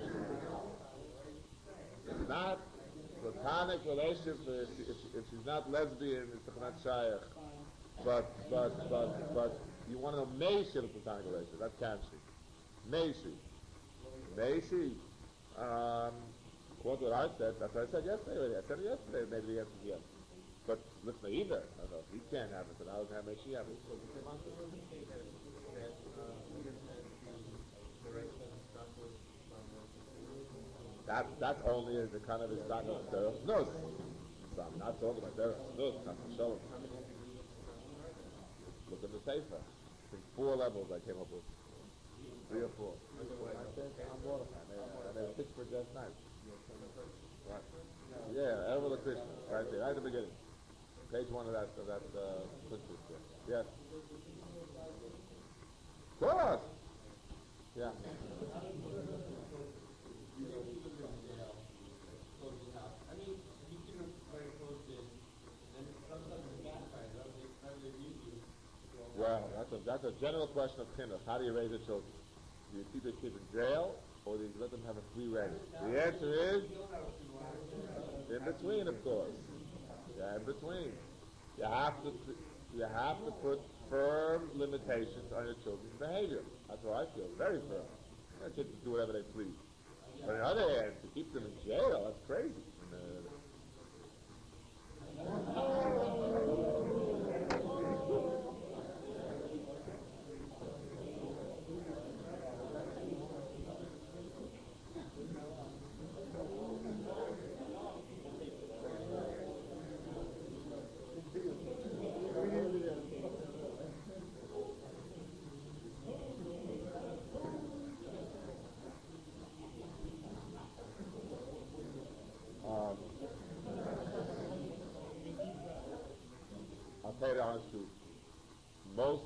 It's not platonic relationship if she's not lesbian, it's not shaykh. But you want to know may she have a platonic relationship? That can't she. May she? According to what I said, that's what I said yesterday already. I said it yesterday, maybe the answer is yes. But listen, either. I don't know, he can't have it, so how may she have it? That's only the kind of Islam of Derech Nus. So I'm not talking about Derech Nus, not to show him. Look at the Sefer. I think 4 levels I came up with. 3 or 4. I said I'm waterfront. They pitched for just nice. Right. Yeah, Ever Krishna, right there, right at the beginning. Page 1 of that picture. Yes. Of course. Yeah. I mean, you keep them very close in, and sometimes the backfire, how do they use you? Well, that's a general question of chinuch. How do you raise the children? Do you keep the kids in jail, or do you let them have a free reign? The answer is in between, of course. Yeah, in between. You have to put firm limitations on your children's behavior. That's what I feel. Very firm. Your kids can do whatever they please. But on the other hand, to keep them in jail, that's crazy. I'll tell you the honest truth. Most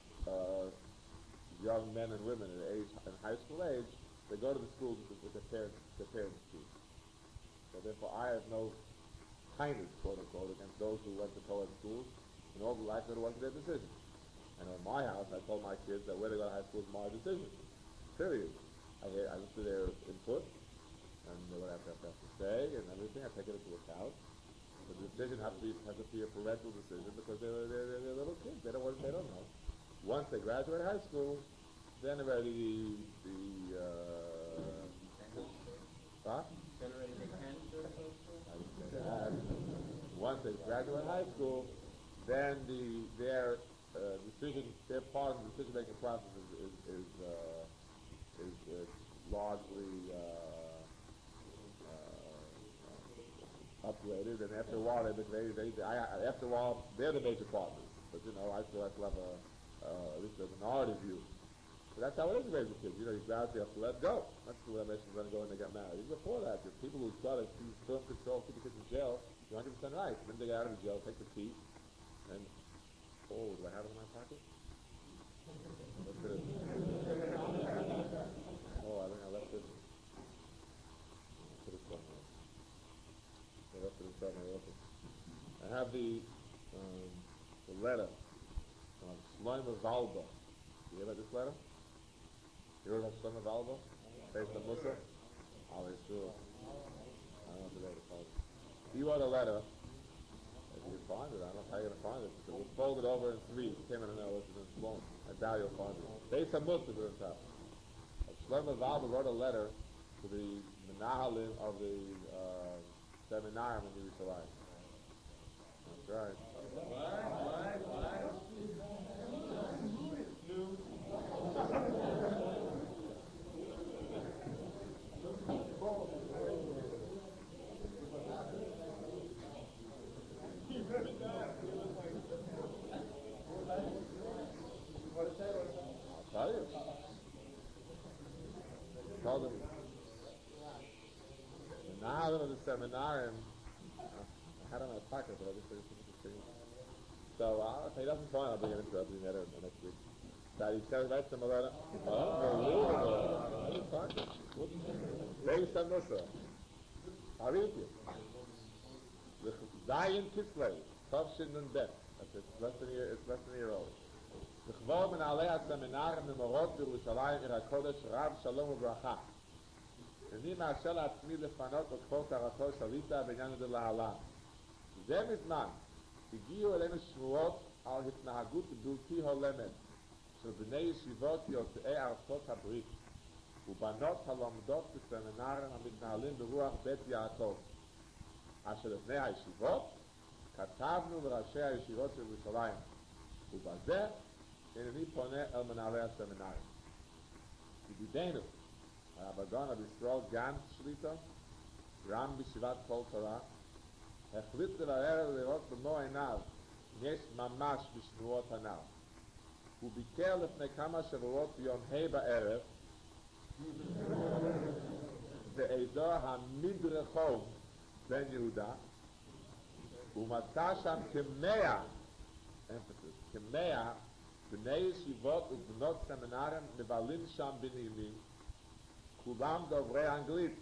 young men and women in high school age, they go to the schools with their parents choose. So therefore, I have no kindness, quote unquote, against those who went to co-ed schools. In all the likelihood, it wasn't their decision. And in my house, I told my kids that where they go to high school is my decision. Period. I listen to their input and what I have to say and everything. I take it into account. But the decision has to be a parental decision because they're little kids. They don't know. Once they graduate high school, then already the they graduate high school, then their part of the decision-making process is largely upgraded, and after a while, after a while, they're the major partners. But I still have at least a minority view. So that's how it is to raise a kid. You gradually have to let go. That's the way that makes them going to go when they get married. Even before that, the people who try to use firm control, keep the kids in jail, you're 100% right. Then they get out of the jail, take the key, and do I have it in my pocket? Let's get it. I think I left it. Put it somewhere. I left it inside my office. I have the letter from Shlomo Valba. You hear about this letter? You heard about Shlomo Valba? Based on Musa? Oh, it's true. I don't know if you're able to find it. He wrote a letter. If you can find it, I don't know how you're going to find it. It was folded over in three. It came in an hour, it's long. I doubt you'll find it. Based on Musa, on top. Shlomo Valba wrote a letter to the Menahalim of the seminar in Yerushalayim. That's right. I'll tell you. Told him. The Nahalim of the seminarim, I had it in my pocket, but I just didn't see it. So if he doesn't find it, I'll bring it into it. I'll bring that in next week. So he says, writes him a letter. Based on Musa. I'll read it to you. The Zayin Kisley, Tovshin Nun Bet. It's less than a year old. לכבוד מנהלי הסמינר ממורות בירושלים עיר הקודש רב שלום וברכה. אני מאשר לעצמי לפנות את כפות הרתו שליטה בעניין הזה להלן. זה מזמן הגיעו אלינו שמועות על התנהגות בלתי הולמת של בני ישיבות יוצאי ארצות הברית ובנות הלומדות בסמינרים המתנהלים ברוח בית יעקב. אשר לפני הישיבות כתבנו לראשי הישיבות של ירושלים ובזה אינני פונה אל מנהלי הסמינרים. ידידנו, הרב הגאון רבי ישראל גנץ שליט"א, רם בישיבת כל תורה, החליט לברר ולראות במו עיניו אם יש ממש בשבועות הנ"ל. הוא ביקר לפני כמה שבועות ביום ה' בערב באזור המדרחוב בן יהודה, ומצא שם כמאה בני ישיבות ובנות סמינרים מבלים שם בנעימים, כולם דוברי אנגלית.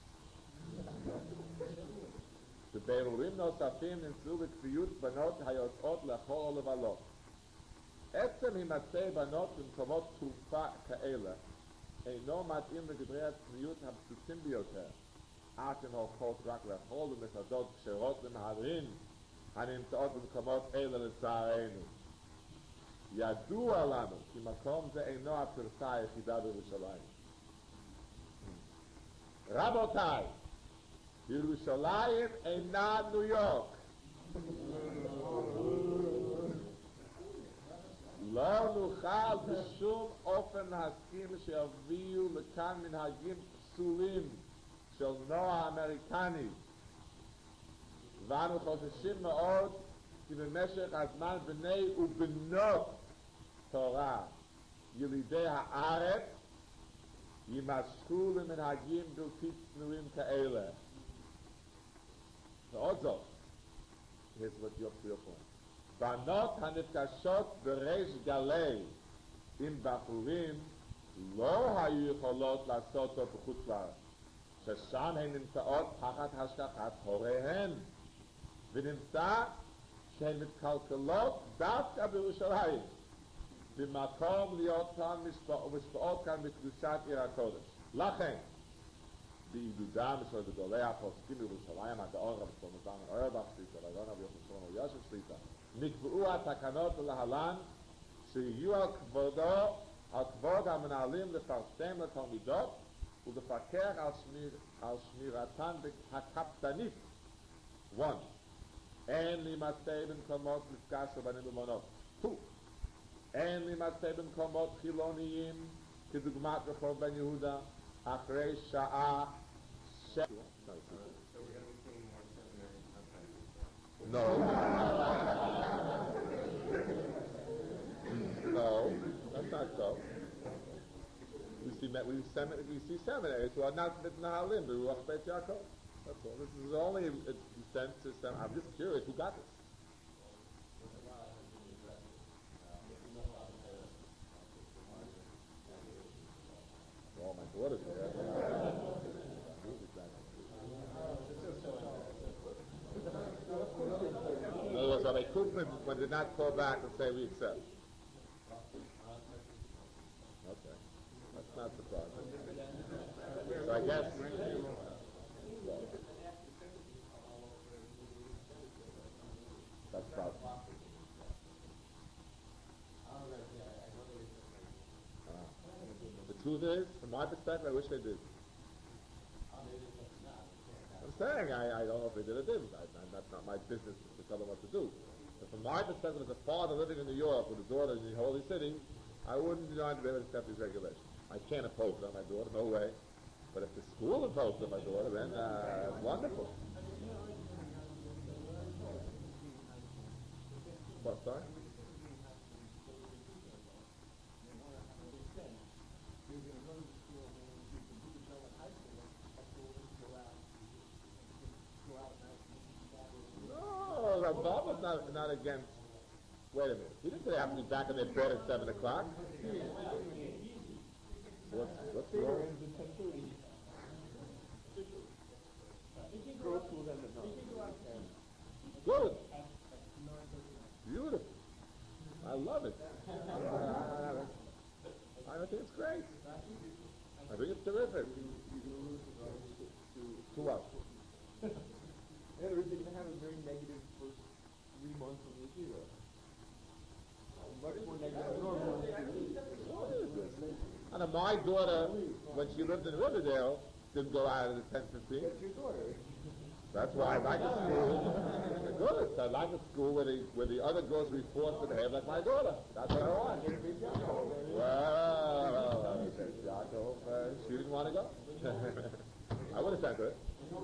בבירורים נוספים נמצאו בכפיות בנות היוצאות לאכול או לבלות. עצם הימצא בנות במקומות תרופה כאלה אינו מתאים לגדרי הצניעות הבסיסים ביותר. אך הן הולכות רק לאכול במסעדות כשרות למהדרין הנמצאות במקומות אלה לצערנו. ידוע לנו כי מקום זה אינו הפרסה היחידה בירושלים. רבותיי, ירושלים אינה ניו יורק. לא נוכל בשום אופן להסכים שיביאו לכאן מנהגים פסולים של נוער האמריקני, ואנו חוששים מאוד כי במשך הזמן בני ובנות תורה ילידי הארץ יימשכו למנהגים בלתי צנועים כאלה. ועוד זאת, here's what you're for. בנות הנפגשות בריש גלי עם בחורים לא היו יכולות לעשות אותו בחוץ לארץ, ששם הן נמצאות תחת השגחת הוריהן, ונמצא שהן מתקלקלות דווקא בירושלים, במקום להיות כאן ומשפעות כאן בקדושת עיר הקודש. לכן, בעידודם של גדולי הפוסקים בירושלים, הגאון רבי שלמה זלמן אוירבך שליט"א והגאון רבי יוחנן שלמה יוסף שליט"א, נקבעו התקנות להלן שיהיו על כבוד המנהלים לפרסם לתלמידות ולפקח על שמירתן הקפדנית. 1. אין לי מצא במקומות מפגש רבנים במונות. 2. אין לי מצא במקומות חילוניים כדוגמת רחוב בן יהודה אחרי שעה So we're going to be seeing more seminaries outside. No. No, that's not so. We see seminaries who are not Nahalim, who are Beit Yaakov. That's all. This is only a sense to some. I'm just curious, who got this? Oh, my daughter's there. In other words, Rabbi Koopman did not call back and say we accept. Okay. That's not surprising. So I guess... That's possible. The truth is, from my perspective, I wish they did. I'm saying I don't know if they did or didn't. That's not my business to tell them what to do. But from my perspective, as a father living in New York with a daughter in the Holy City, I wouldn't be able to accept these regulations. I can't impose it on my daughter, no way. But if the school imposed it on my daughter, then it's wonderful. What, sorry? No, Rabban was not against. Wait a minute. He didn't say they have to be back in their bed at 7 o'clock. What's wrong? Good. Beautiful. I love it. I think it's great. I think it's terrific. To what? In other words, they're going to have a very negative first 3 months of the year. Much more negative than normal. What is this? And my daughter, when she lived in Riverdale, didn't go out at 10:15. That's your daughter. That's why I like a school. Good. I like a school where the other girls were forced to behave like my daughter. That's what I want. Well, Yaakov, she didn't want to go. I would have sent her.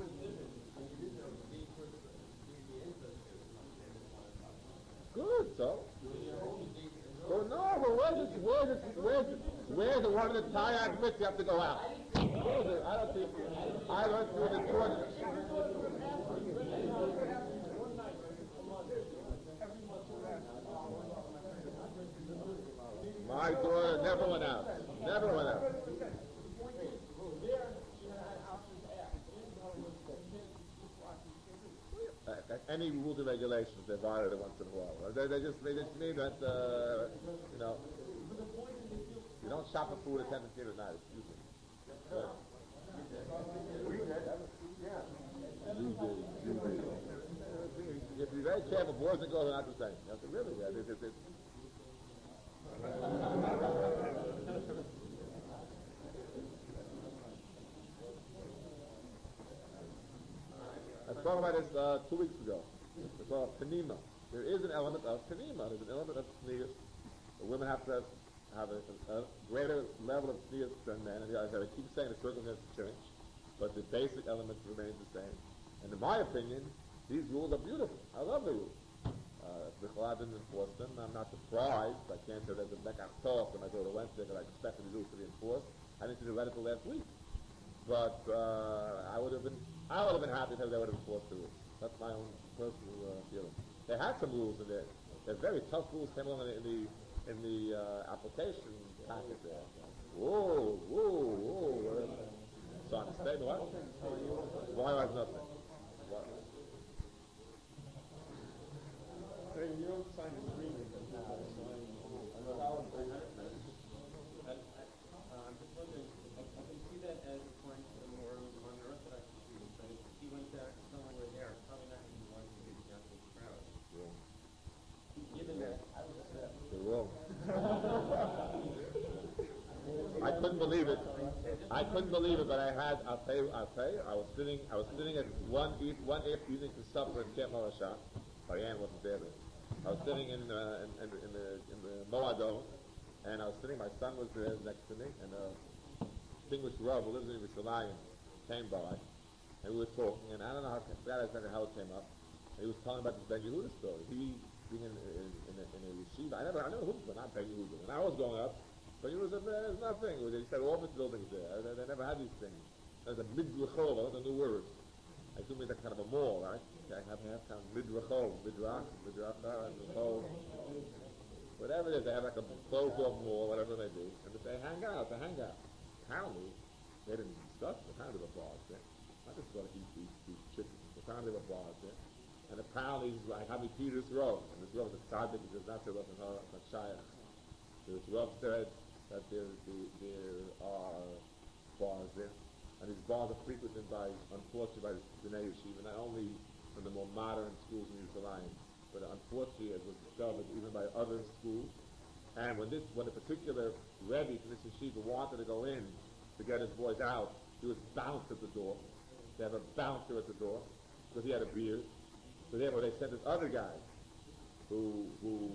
Good, so. So no, but where's the one in the tie admits you have to go out? I don't think I went through the tournament. My daughter never went out. Never went out. Any rules and regulations, they're violated once in a while. They just mean that, you don't shop for food at 10 at night. Excuse me. You did. You have to be very careful. Boys and girls are not the same. You have to really, I spoke about this 2 weeks ago. It's called Panima. There is an element of Panima. There's an element of sneers. The women have to have a greater level of sneers than men. And I keep saying the circumstances change, but the basic elements remain the same. And in my opinion, these rules are beautiful. I love the rules. Bichlad didn't enforce them. I'm not surprised. I can't say there's a Mecca talk when I go to Wednesday that I expected the rules to be enforced. I didn't see the radical last week. But I would have been happy if they would have enforced the rules. That's my own personal feeling. They had some rules in there. There's very tough rules came along in the application packet there. Whoa. So I'm saying what? Why was nothing? What? So you don't sign an agreement now. I'm just wondering, I can see that as a point to the more on the Orthodox students, but if he went there somewhere there, probably not going to want to be the Catholic crowd. Yeah. Given that, I was You're wrong. I couldn't believe it, but I'll tell you, I was sitting at one afternoon for supper in Camp Marashah, Ariane wasn't there. I was sitting in the Moadon, and I was sitting. My son was there next to me, and distinguished Rav who lives in Yerushalayim came by, and we were talking, and I don't know how it came up. And he was telling about this Ben Yehuda story. He being in a yeshiva. I never hooped, but not Ben Yehuda. When I was growing up, Ben Yehuda said there's nothing. They said office buildings there. They never had these things. There's a midrachov. That's a new word. I assume it's kind of a mall, right? I have kind of midrachov, midracha, whatever it is. They have like a closed-off mall, whatever they do, and they hang out. Apparently, they didn't discuss the kind of a bars there. I just want to eat chicken. The kind of a bars there. And apparently, he's like, how me see this row? And this row is a tzaddik, because not there wasn't a shayach. So this row said that there are bars there. And these bars are frequented by, unfortunately, by the Bnei Yeshiva, not only from the more modern schools in Yerushalayim, but unfortunately, as was discovered, even by other schools. And when a particular Rebbe from this yeshiva wanted to go in to get his boys out, he was bounced at the door. They have a bouncer at the door because he had a beard. So therefore, they sent this other guy who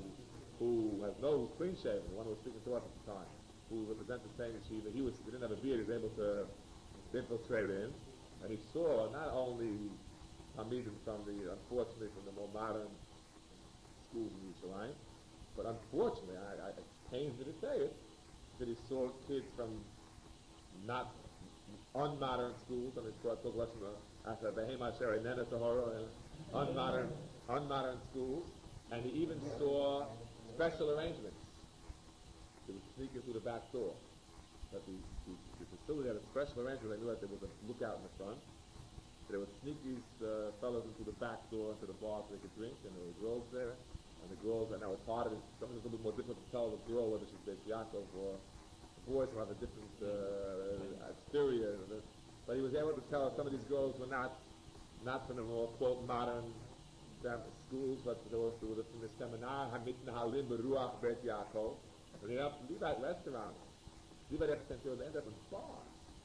has no clean shaven, the one who was speaking to us at the time, who represented the same yeshiva. He didn't have a beard. He was able to infiltrate in, and he saw not only Hamidim unfortunately from the more modern schools in Yerushalayim, but unfortunately, I pains me to say it, that he saw kids from not unmodern schools. I mean, I talk less after Behem Asher and Nena Tahora and unmodern schools, and he even saw special arrangements. They would sneak in through the back door. That the facility had a special arrangement. They knew that there was a lookout in the front. They would sneak these fellows into the back door, into the bar so they could drink, and there were girls there. And the girls, and now it's harder, something a little bit more difficult to tell the girl whether she's Beis Yaakov or the boys who have a different exterior. But he was able to tell some of these girls were not from the more, quote, modern schools, but they were from the seminar, Hamit Nahalim Beruach Beis Yaakov. And they have Levite restaurants. Levite restaurants, they end up in bars.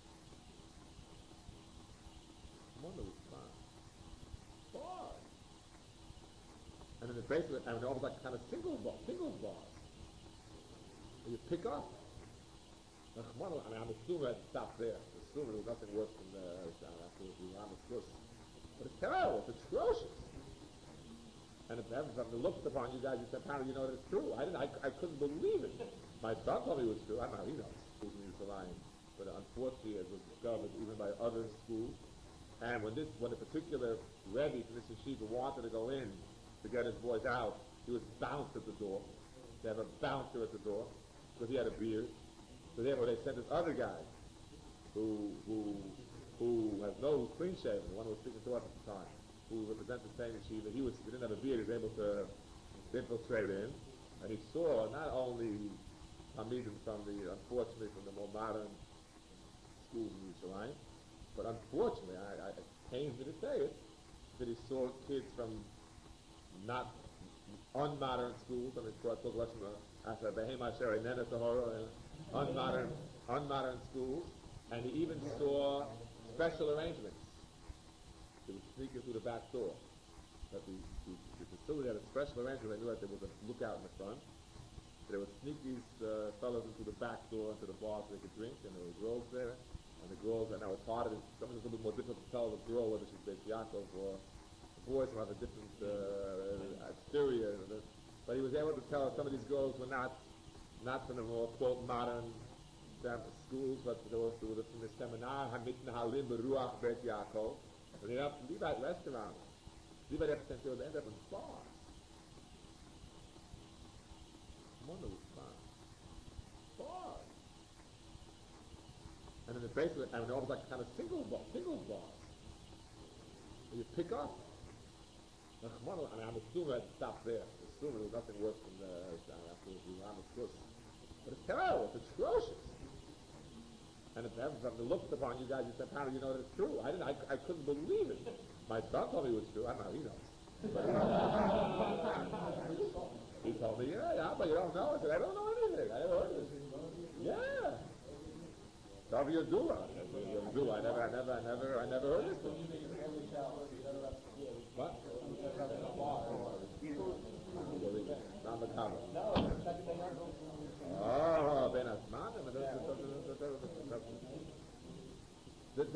Wonder was fun. Bars. And in the basement, and they're almost like kind of singles bars. You pick up. I mean, I'm assuming I'd stop there. I'm assuming there was nothing worse than the but it's terrible. It's atrocious. And if I looked upon you guys, you said, apparently you know that it's true. I couldn't believe it. My son told me it was true. I don't know how he knows. Schools in Yerushalayim. But unfortunately, it was discovered even by other schools. And when a particular Rebbe from this yeshiva wanted to go in to get his boys out, he was bounced at the door. They have a bouncer at the door because he had a beard. So therefore, they sent this other guy who has no clean shaven, the one who was speaking to us at the time, who represented the same yeshiva. He didn't have a beard. He was able to infiltrate in, and he saw not only Hamidim unfortunately from the more modern schools in Yerushalayim, but unfortunately, I pains me to say it, that he saw kids from not unmodern schools. I mean, I talk less after Behem Asher and Nena Tahora and unmodern schools, and he even saw special arrangements. They would sneak in through the back door. That the facility had a special arrangement. They knew that there was a lookout in the front. They would sneak these fellows into the back door, into the bar so they could drink, and there were girls there. And the girls, and now it's harder, something a little bit more difficult to tell the girl whether she's Beis Yaakov or the boys who have a different exterior. But he was able to tell some of these girls were not from the more, quote, modern schools, but they were from the seminar, Hamit Nahalim Beruach Beis Yaakov. And they have Levite restaurants. Levite restaurants, they end up in bars. Wonder was fun. Bars. And in the basement, and they're almost like kind of singles bars. You pick up. I mean, I'm assuming I'd stop there. I'm assuming there was nothing worse than the but it's terrible. It's atrocious. And if I looked upon you guys, you said, apparently you know that it's true. I couldn't believe it. My son told me it was true. I don't know how he knows. He told me, yeah, but you don't know. I said, I don't know anything. I never heard of it. Yeah. Tell me your doula. I never heard this. What?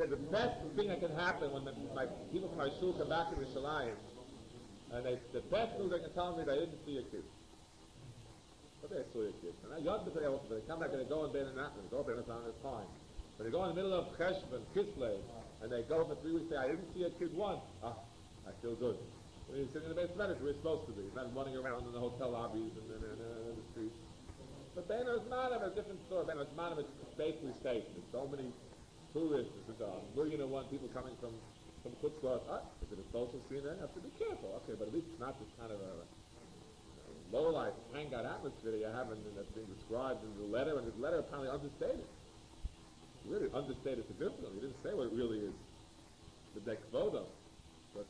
said the best thing that can happen when my people from my shul come back to Yerushalayim, and the best news they can tell me is I didn't see a kid. But they saw your kids. And they come back and they go in bed and not, they go in bed and it's fine. But they go in the middle of Cheshvan, Kislev, and they go for 3 weeks and say, I didn't see a kid once. I feel good. When he's sitting in the base where he's supposed to be. He's not running around in the hotel lobbies and in the streets. But Bein Hazmanim is a different story. Bein Hazmanim is basically safe. There's so many tourists. There's a million and one people coming from Chutzpah. Is it a social scene there? You have to be careful. Okay, but at least it's not this kind of a low-life, hang-out atmosphere that you have that's being described in the letter, and the letter apparently understated. Really understated significantly. He didn't say what it really is. The Dekvodo. But,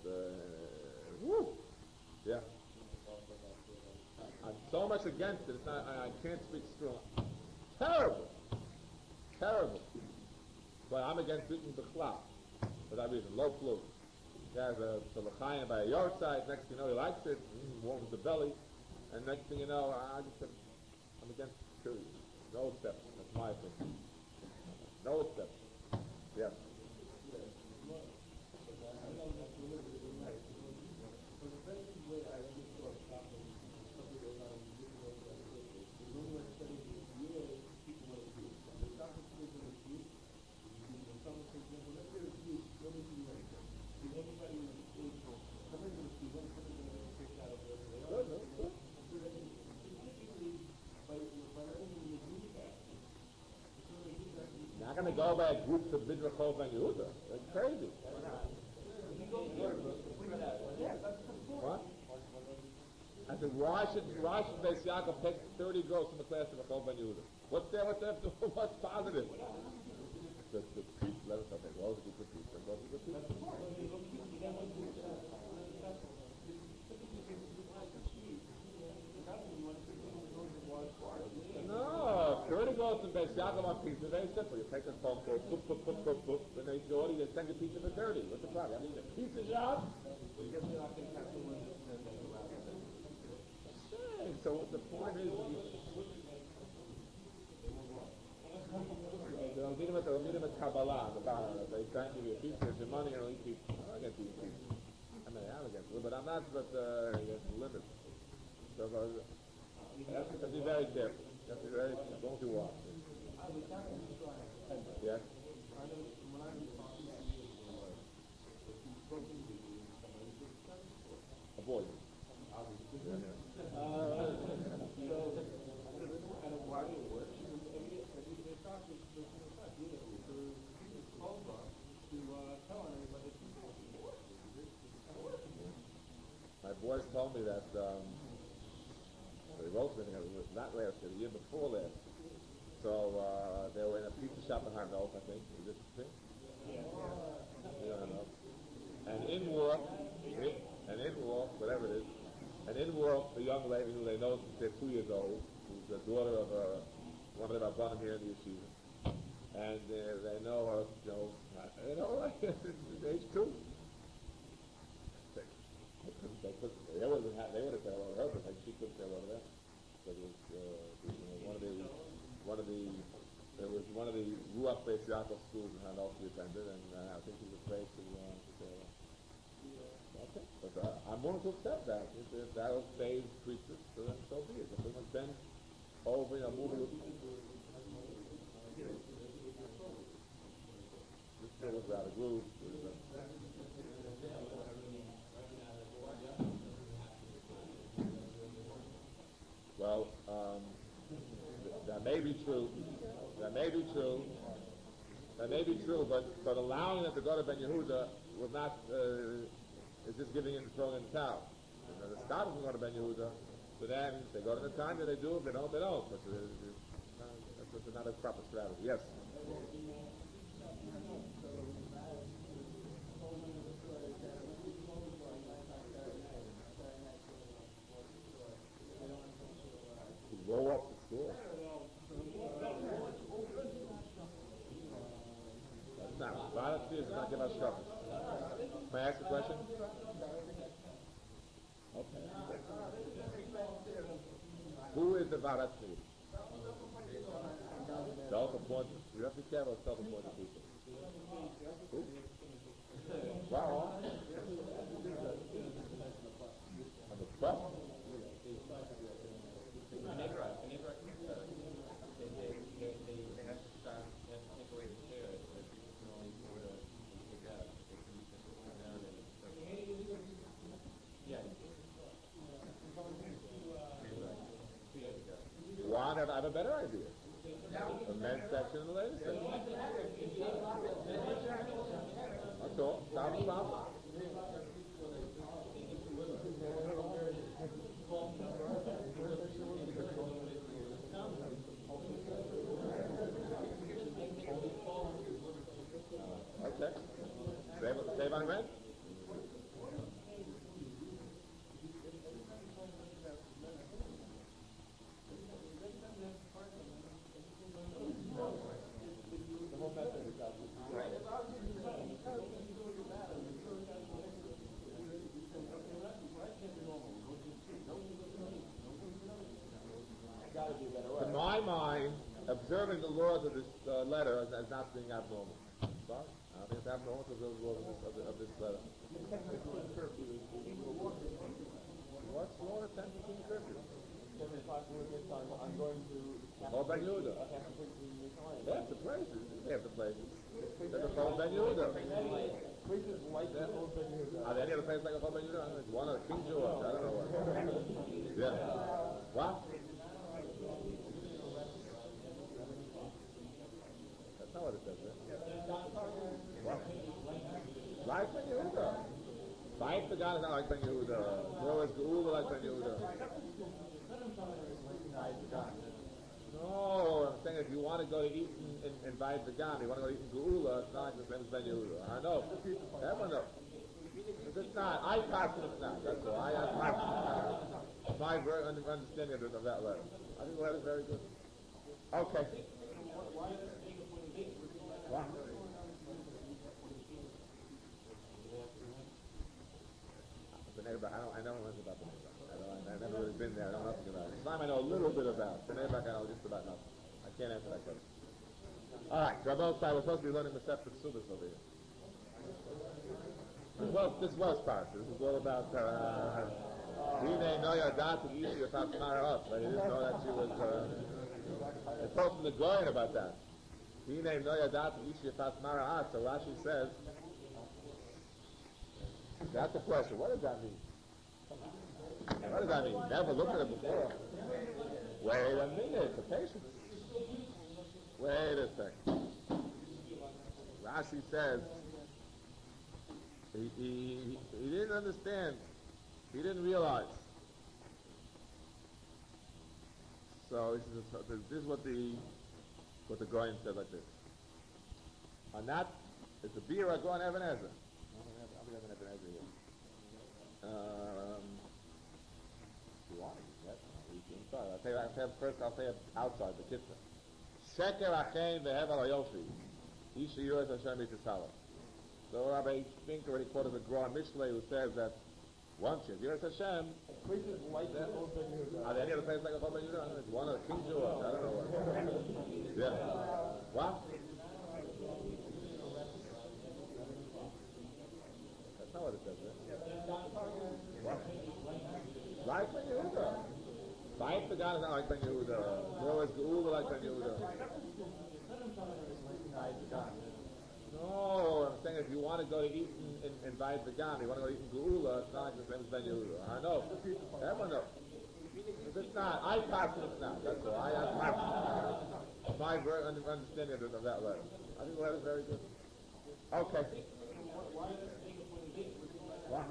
yeah. I'm so much against it, I can't speak strong. Terrible. Terrible. But I'm against it in B'chlal. For that reason, low flu. There's a l'chaim by your side, next thing you know, he likes it, warms the belly, and next thing you know, I'm against it, period. No exception, that's my opinion. No exception. Yes. Not going to go by groups of Midrachov and Yehuda. That's crazy. What? I said, why should Beis Yaakov take 30 girls from the class of Rachov and Yehuda? What's positive? The priest, let us know. Those are good priests. Those are good priests. No, 30 girls from Beis Yaakov on pizza, very simple. You take a phone call, then they go, you send your pizza for 30. What's the problem? I mean, a pizza job? So the point is, they'll meet him at Kabbalah, they try to give you a pizza, it's your money, and I'll eat pizza. I'm against eating pizza. I mean, I'm against it, but I'm not, against the limit. So, you have to be very careful. You have to be very careful. Don't do what? Yes? Avoid it. My boys told me that they wrote something, it was not last year, the year before last. So they were in a pizza shop in Harnof, I think. Is this the thing? Yeah. And in war, whatever it is, and in war, the young lady who they know since they're 2 years old, who's the daughter of one of the Rabbanim here in the yeshiva, and they know her, like age 2. They would have said hello to her, but she couldn't say hello to them. So it was there was one of the Ruach Beis Yaakov schools in Hanoch she attended, and I think she was afraid to say hello. Okay, but I'm willing to accept that. If that'll save creatures, then so be it. If someone's bent over, moving. This kid was out of group. Well, that may be true. But allowing them to go to Ben Yehuda will not. Is just giving in, throwing in the towel. The scholars will go to Ben Yehuda. For them, if they go to the time that they do. If they don't, they don't. But that's not a proper strategy. Yes. Roll up the score. Now, Varatzi is not give us trouble. May I ask a question? Okay. Who is the Varatzi? Self-appointed. You have to be careful of self-appointed people. Wow. On the 12th? They have to stop, they have to take away the chairs, so that people can only order and pick out. They can just sit down and stuff. Yeah. 2 years ago. One, I have a better idea. The men's section and the ladies section. That's all. Stop, stop. Okay. Save on rent? To my mind, observing the laws of this letter as not being abnormal. Sorry? I don't think it's abnormal to observe the laws of this letter. What's wrong with 10:15 curfew? 7 o'clock I'm going to... Oh, Ben Yehuda. Half the places. Half the places. There's a called Ben Yehuda. Places like that old Ben Yehuda. Are there any other places like a called Ben Yehuda? One of King George. I don't know what. Yeah. What? That's not what it says there. What? Like Ben Yehuda. Fight the God is not like Ben Yehuda. Nor is Geula like Ben Yehuda. No, I'm saying if you want to go to eat in Vayit V'Gam, you want to go to eat in Geula, it's not like the same as Ben Yehuda. I know. Everyone knows. It's not. I pass it, it's not. That's all. My understanding of that letter. I think the letter is very good. Okay. What? I know nothing about the neighbor. I've never really been there. I know nothing about it. Islam I know a little bit about. The neighbor I know just about nothing. I can't answer that question. All right, Rabbi Osai, we're supposed to be learning the separate Subas over here. This was part. This is all about Hine Noya Dat and Ishi of Hatmara Up. I didn't know that she was I told from the Goyen about that. Hine Noya Dat and Ishi of Hatmara Up. So Rashi says that's the question. What does that mean? What does that mean? Never looked at it before. Wait a minute. The patience. Wait a second. Rashi says he didn't understand. He didn't realize. So this is what the Goyen said like this. On that, it's a beer I go on Evan Ezra. I'm going to have an Ezra here. You want it? Yes. Inside. I'll say it outside the kitchen. Sheker Achein ve'hevel hayofi. Isha yours Hashem yitzhalah. So Rabbi Fink already quoted the Gra Mishlei who says that once you're Yiras Hashem, Places like that old Ben Yehuda. are there any other places like a Ben Yehuda? It's one of King George. I don't know what. Yeah. What? That's not what it says there. What? Like Ben Yehuda. Fight the God is not like Ben Yehuda. Nor is Geula like Ben Yehuda. No, I'm saying if you want to go to eat in Vayit V'Gam, you want to go to eat in Geula, it's not like the same as Ben Yehuda. I know. Everyone knows. It's not. I pass it, it's not. That's all. My understanding of that letter. I think the letter is very good. Okay. What?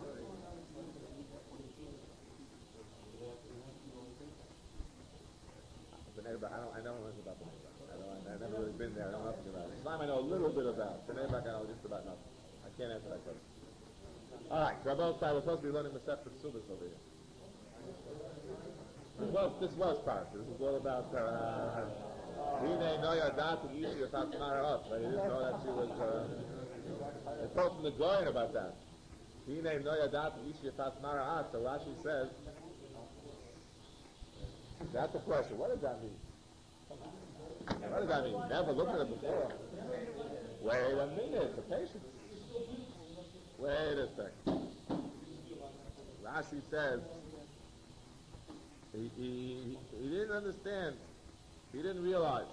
I know nothing about the neighbor. I've never really been there. I know nothing about it. Islam I know a little bit about. The neighbor I know just about nothing. I can't answer that question. All right, Rabbi Osai, we're supposed to be learning the separate Subas over here. This was part. This is all about Hine Noya Dat and Ishi of Hatmara Up. I didn't know that she was I told from the Goyen about that. Hine Noya Dat and Ishi of Hatmara Up. So Rashi says that's the question. What does that mean? What does that mean? Never looked at it before. Wait a minute, the patience. Wait a second. Rashi says he didn't understand. He didn't realize.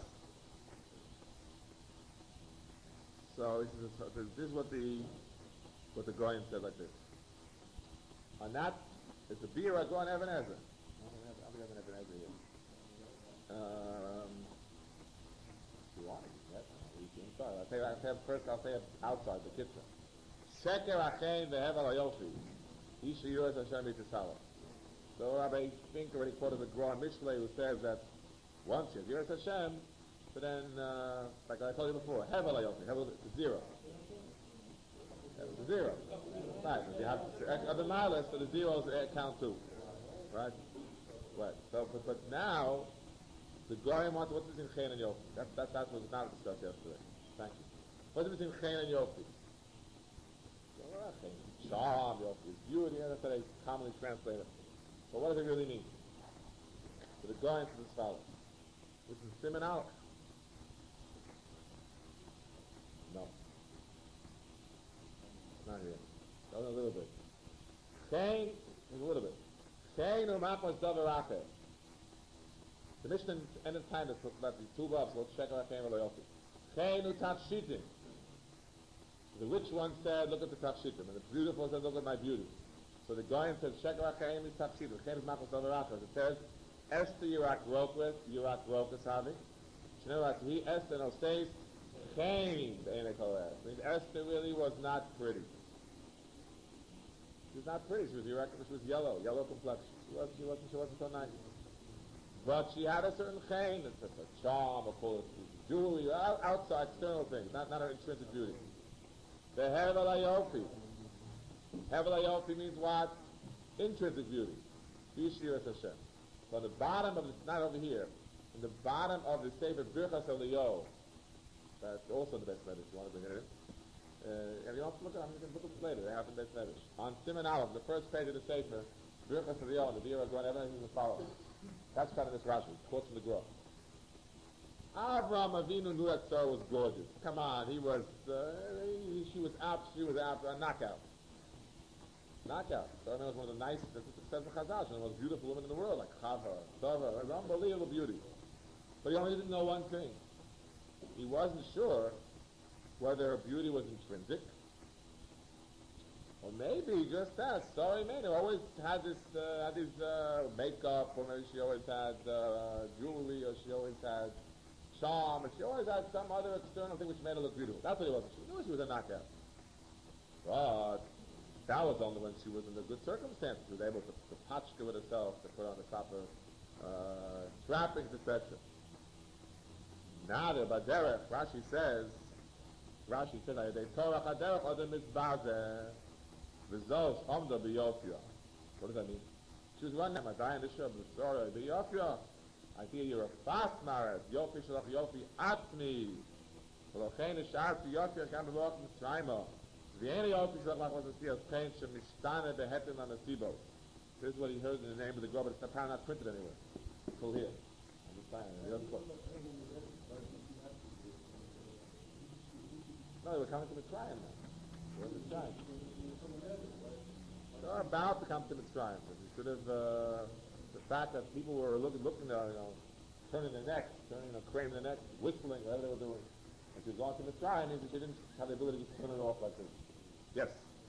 So this is what the Goyim said like this. On that, it's a beer I go on Evan Ezra. I'm going to Evan Ezra here. You want it? Yes. Inside. I'll say it outside the kitchen. Sheker Achein ve'hevel hayofi. Ish yiras Hashem b'tisala. So Rabbi Fink already quoted the Gra Mishlei who says that once you have yiras Hashem, but then, like I told you before, hevel hayofi, hevel is zero. Hevel is zero. Right. If you have other miles, so the zeros count too. Right? Right. So, but now, the Goyim wants, what's between Chen and Yofi? That was not discussed yesterday. Thank you. What's between Chen and Yofi? Charm, Yofi, beauty, that's how they commonly translate it. But what does it really mean? So the Goyim says as follows. This is Siman Aleph. No. Not here. Only a little bit. Chen is a little bit. Chen u'machmas davar acher. The Mishnah end of time is about these two verbs. Let's check out Chen v'lo Yofi. Chen u'tafshitim. The rich one said, look at the tafshitim. And the beautiful said, look at my beauty. So the Goyim said, Sheker HaChaim is tafshitim. Chen is machmas davar acher. It says, Esther Yirak Rokas Havi. He Esther no says, Chen be'enei kol ha'eretz. Means Esther really was not pretty. She was not pretty. She was yellow complexion. She wasn't so nice. But she had a certain chen, it's a charm, or call it jewelry, outside external things, not her intrinsic beauty. The hevel hayofi. Hevel hayofi means what? Intrinsic beauty. Yishiras Hashem. So on the bottom of the, not over here, in the bottom of the Sefer Birchas Eliyahu, that's also the best letter if you want to bring it in. If you want to look at it, you can look at it later. They have the best letters. On Siman Aleph, the first page of the Sefer, Birchas Eliyahu, the Bira Gon, everything is followed. That's kind of this Rashi, quotes from the Gra. Avraham Avinu knew that Sarah was gorgeous. Come on, she was out, a knockout. Knockout. Sarah was one of the nicest, it says in Chazal, one of the most beautiful women in the world, like Chava, Sava, unbelievable beauty. But he only didn't know one thing. He wasn't sure whether her beauty was intrinsic, or maybe just that. Sorry, man, always had this makeup, or maybe she always had jewelry, or she always had charm, or she always had some other external thing which made her look beautiful. That's what it was. She knew she was a knockout. But that was only when she was in the good circumstances. She was able to patchka with herself, to put on the proper trappings, etc. Now the Baderech, Rashi says, "They Torah Chaderech Adam Mizbazeh V'Zos Omda B'Yofia." What does that mean? She was running at Madayan Isha B'Sorah B'Yofia. I hear you're a fast maret. Yofi Shalach Yofi Atmi. V'Lochein Isharti Yofia Kam B'Loch Mitzrayma. V'Yeni Yofi Shalach Lach V'Zasiyah Pein Shemishtane Behetin Anasibos. This is what he heard in the name of the God, but it's apparently not printed anywhere. Cool here. I'm just saying. It doesn't quote. No, they were coming to Mitzrayim now. They were in Mitzrayim. They were about to come to Mitzrayim. But you should have, the fact that people were looking there, turning their necks, craning their necks, whistling, whatever they were doing. And she was going to Mitzrayim means that they didn't have the ability to turn it off like this. Yes?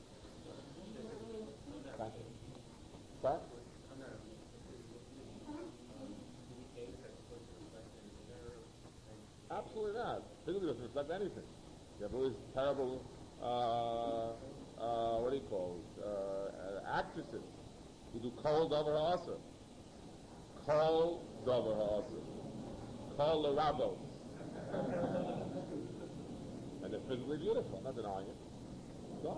Thank you. What? Absolutely not. Physically doesn't reflect anything. You have all these terrible, what do you call it, actresses who do cold over her also. Cold over her also. Cold the rabos. And they're physically beautiful, I'm not denying it. So?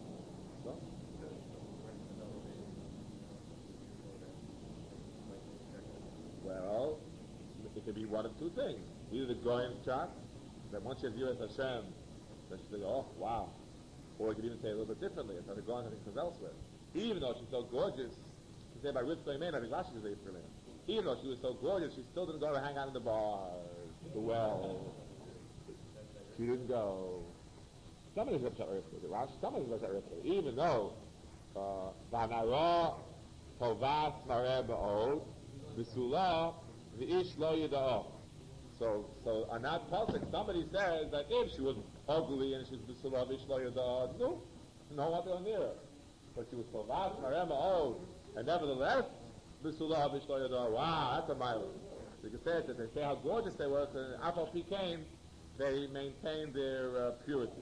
Well, it could be one of two things. Either the Goyim shot, that once you have Yiras Hashem, then she says, oh, wow. Or you could even say a little bit differently. It's not a Goyim, I think, comes elsewhere. Even though she's so gorgeous, you say by Ritzvah Imen, I think Rashi is Ritzvah Imen. Even though she was so gorgeous, she still didn't go to hang out in the bar, the well. She didn't go. Somebody's upset with it. Somebody's upset with it. Even though Vanara Tovat Mareh Ba'od B'Sula V'ish Lo Yida'ah. So on that pasuk, somebody says that if she was ugly and she's B'Sula V'ish Lo Yida'ah, no one will near her. But she was Tovat Mareh Ba'od, and nevertheless B'Sula V'ish Lo Yida'ah. Wow, that's a mile. So you can say that they say how gorgeous they were, and Afal Pikain, they maintained their purity.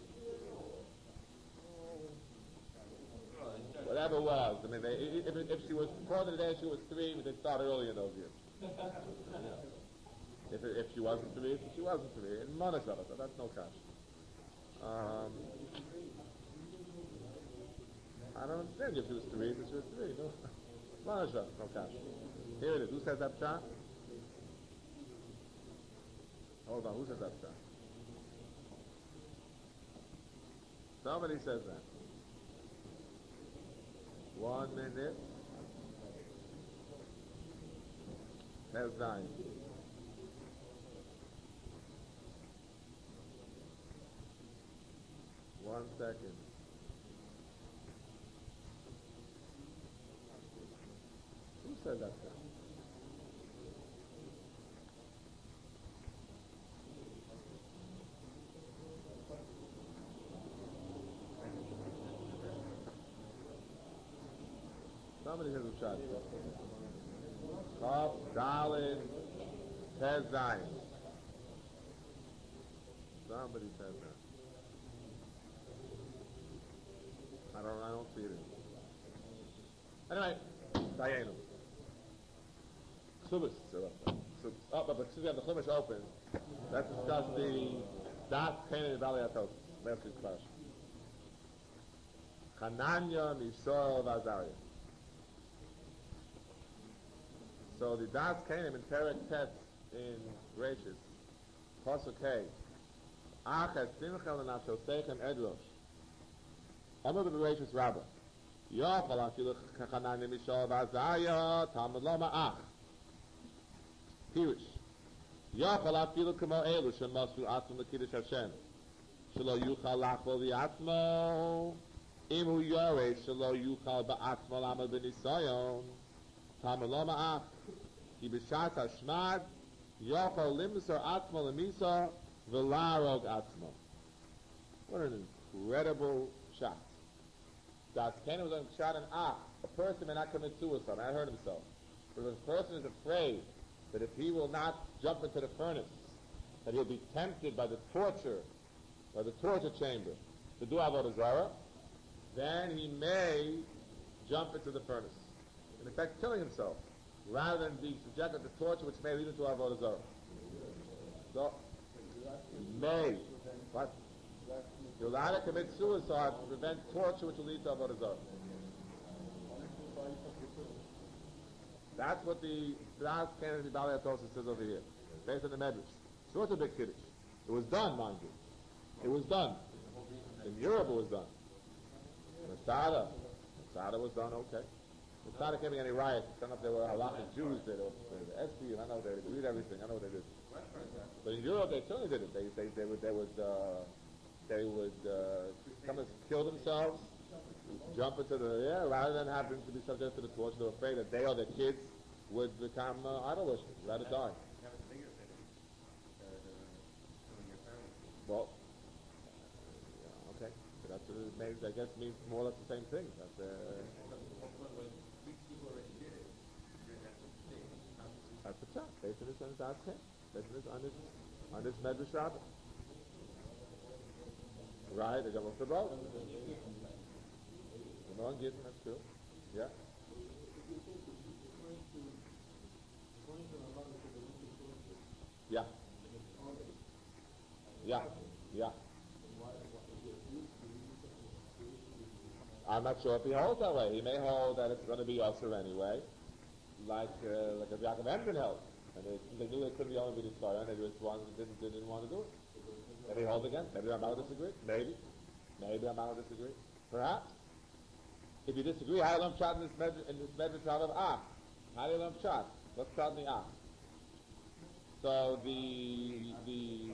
Whatever it was. I mean, if she was, before the day she was 3, they'd start early in those years. If she wasn't 3, she wasn't 3. And Monashavah, so that's no cash. I don't understand if she was 3, if she was 3. No. Monashavah, no cash. Here it is. Who says that shot? Hold on, who says that shot? Somebody says that. 1 minute. Has 9. One second. Who said that? Somebody has a shot. Chaf, Dalin, Tez, Zayin. Somebody said that. I don't see it. Anyway, Dayenu. Subas. Oh, but since we have the Chumash open, let's discuss the Das Canaan Valley Atos. Let's discuss. Hananya, Mishael, Vazariah. So the Das Canaan in Perek Tet in Gracious, Pasuk Hey, Ach es Simchel and Ashosechem Edrosh. Amar b'Gracious Rabbah. Yochal afilu Hananya, Mishael, Vazariah, Talmud Lama Ach. Pirush. Yochal afilu Kamo Elu Shemasu Atzma L'Kiddush Hashem. Shelo Yuchal Lachol V'Atzmo. Imu Yoreh Shelo Yuchal Ba'atzmo Lama B'Nisayon. Talmud Lama Ach. Ki b'shat hashmad yochal limsar atzmo lemisa v'larog atzmo. What an incredible shot. Das Canaan was a shot an a person may not commit suicide, not hurt himself. But if a person is afraid that if he will not jump into the furnace, that he'll be tempted by the torture chamber to do avodah zarah, then he may jump into the furnace. In effect, killing himself, rather than being subjected to torture which may lead him to avodah zarah. So, may. What? You're allowed to commit suicide to prevent torture which will lead to avodah zarah. That's what the Das Canaan Valley Atosa says over here, based on the Medrash. So what's a big kiddush? It was done, mind you. It was done. In Europe it was done. Masada was done, okay. Masada can't be any riots. I don't know if there were a lot of Jews there, or the SB, and I know they read everything. I know what they did. But in Europe they certainly did it. They would come and kill themselves, jump into the air, rather than having to be subject to the torture. They were afraid that they or their kids would become idol worshippers, rather die. Well, okay. So that's what it means, I guess means more or less the same thing. That's the shot. Based on this on God's hand. Based on this Medrash Rabbah. Right, they got what's the boat. No one gives them, that's true. Yeah. Yeah. Yeah. Yeah. I'm not sure if he holds that way. He may hold that it's going to be usher anyway, like as Yaakov Emden held. And they knew they couldn't be only be destroyed, and they just didn't want to do it. Maybe he holds again. Maybe Ramah will disagree. Maybe Ramah will disagree. Perhaps. If you disagree, how do you learn pshat in this Medrash of Ah? How do you learn pshat? What's pshat in the Ah? So the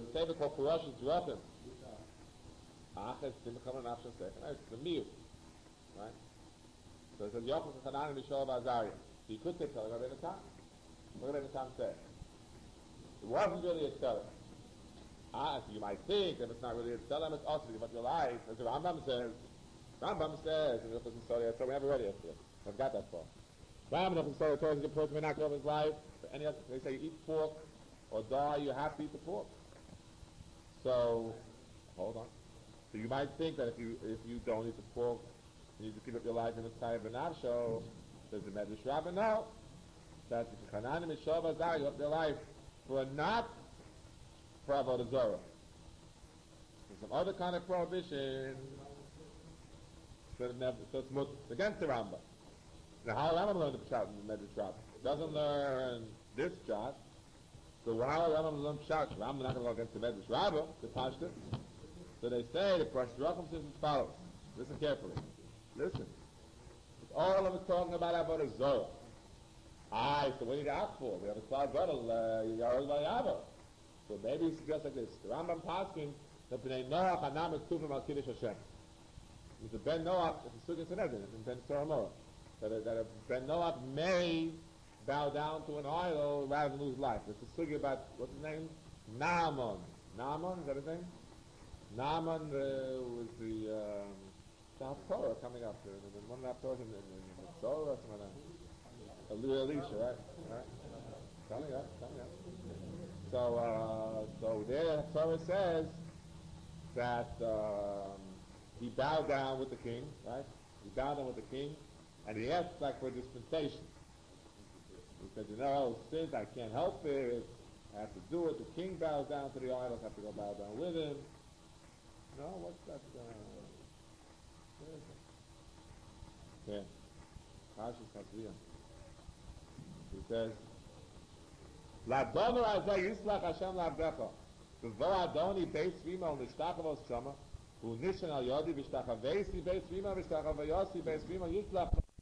sefer called Parashas Drachim. Achas Simcha Nafsha Second. It's the meal, right? So it says Yochel Chanan and Mishal Azariah. So you could say Tzedek Rabbeinu Tam. What Rabbeinu Tam said? It wasn't really a tzedek. So you might think that it's not really a tzedek, it's also about your life. As the Rambam says, and this is sorry, we haven't read it yesterday. I've got that far. Rambam in Sorry tells you a person may not live his life. Any other, they say you eat pork or die, you have to eat the pork. So, hold on. So you might think that if you don't eat the pork, you need to keep up your life in the Tzayah B'Nafsho. Does the Medrash Rabbah know that if Chananim is Shov Azar, you up your life for not for Avodah Zarah. There's some other kind of prohibition. So it's against the Rambam. Now how Rambam learned the Pshat in the Medrash Rabbah? Doesn't learn this Pshat. So how Rambam learned Pshat? Rambam not going to go against the Medrash Rabbah, the Pashta. So they say the Parashas Drachim says as follows. Listen carefully. Listen. All of us talking about Avodah Zarah. So what do you ask for? We have a cloud bottle, Yarol Vayavo. So maybe he suggests like this. The Rambam Paskin, the Bnei Noach Hanam is Kufim Al Kiddush Hashem. It's a Ben Noach, it's a Sukkot Sanhedrin, it's in Ben Soramora. That a Ben Noach may bow down to an idol rather than lose life. It's a Sukkot about, what's his name? Naaman. Naaman, is that his name? Naaman was the Torah coming up. One of the Torah in the Torah or something like that. Elisha, right? Coming up. So there, Torah says that he bowed down with the king, right? He bowed down with the king, and he asked like for a dispensation. He said, since I can't help it, I have to do it. The king bows down to the idols, I have to go bow down with him. No, what's that? Where is it? Yeah. Kashis Chatzriya. He says, L'Adomer Azay Yislach Hashem L'Abdecha V'vo Adoni Beis Rima L'Shtachavos Shama U'Nishan Al Yodi V'Shtachavesi Beis Rima V'Shtachavayasi Beis Rima Yislach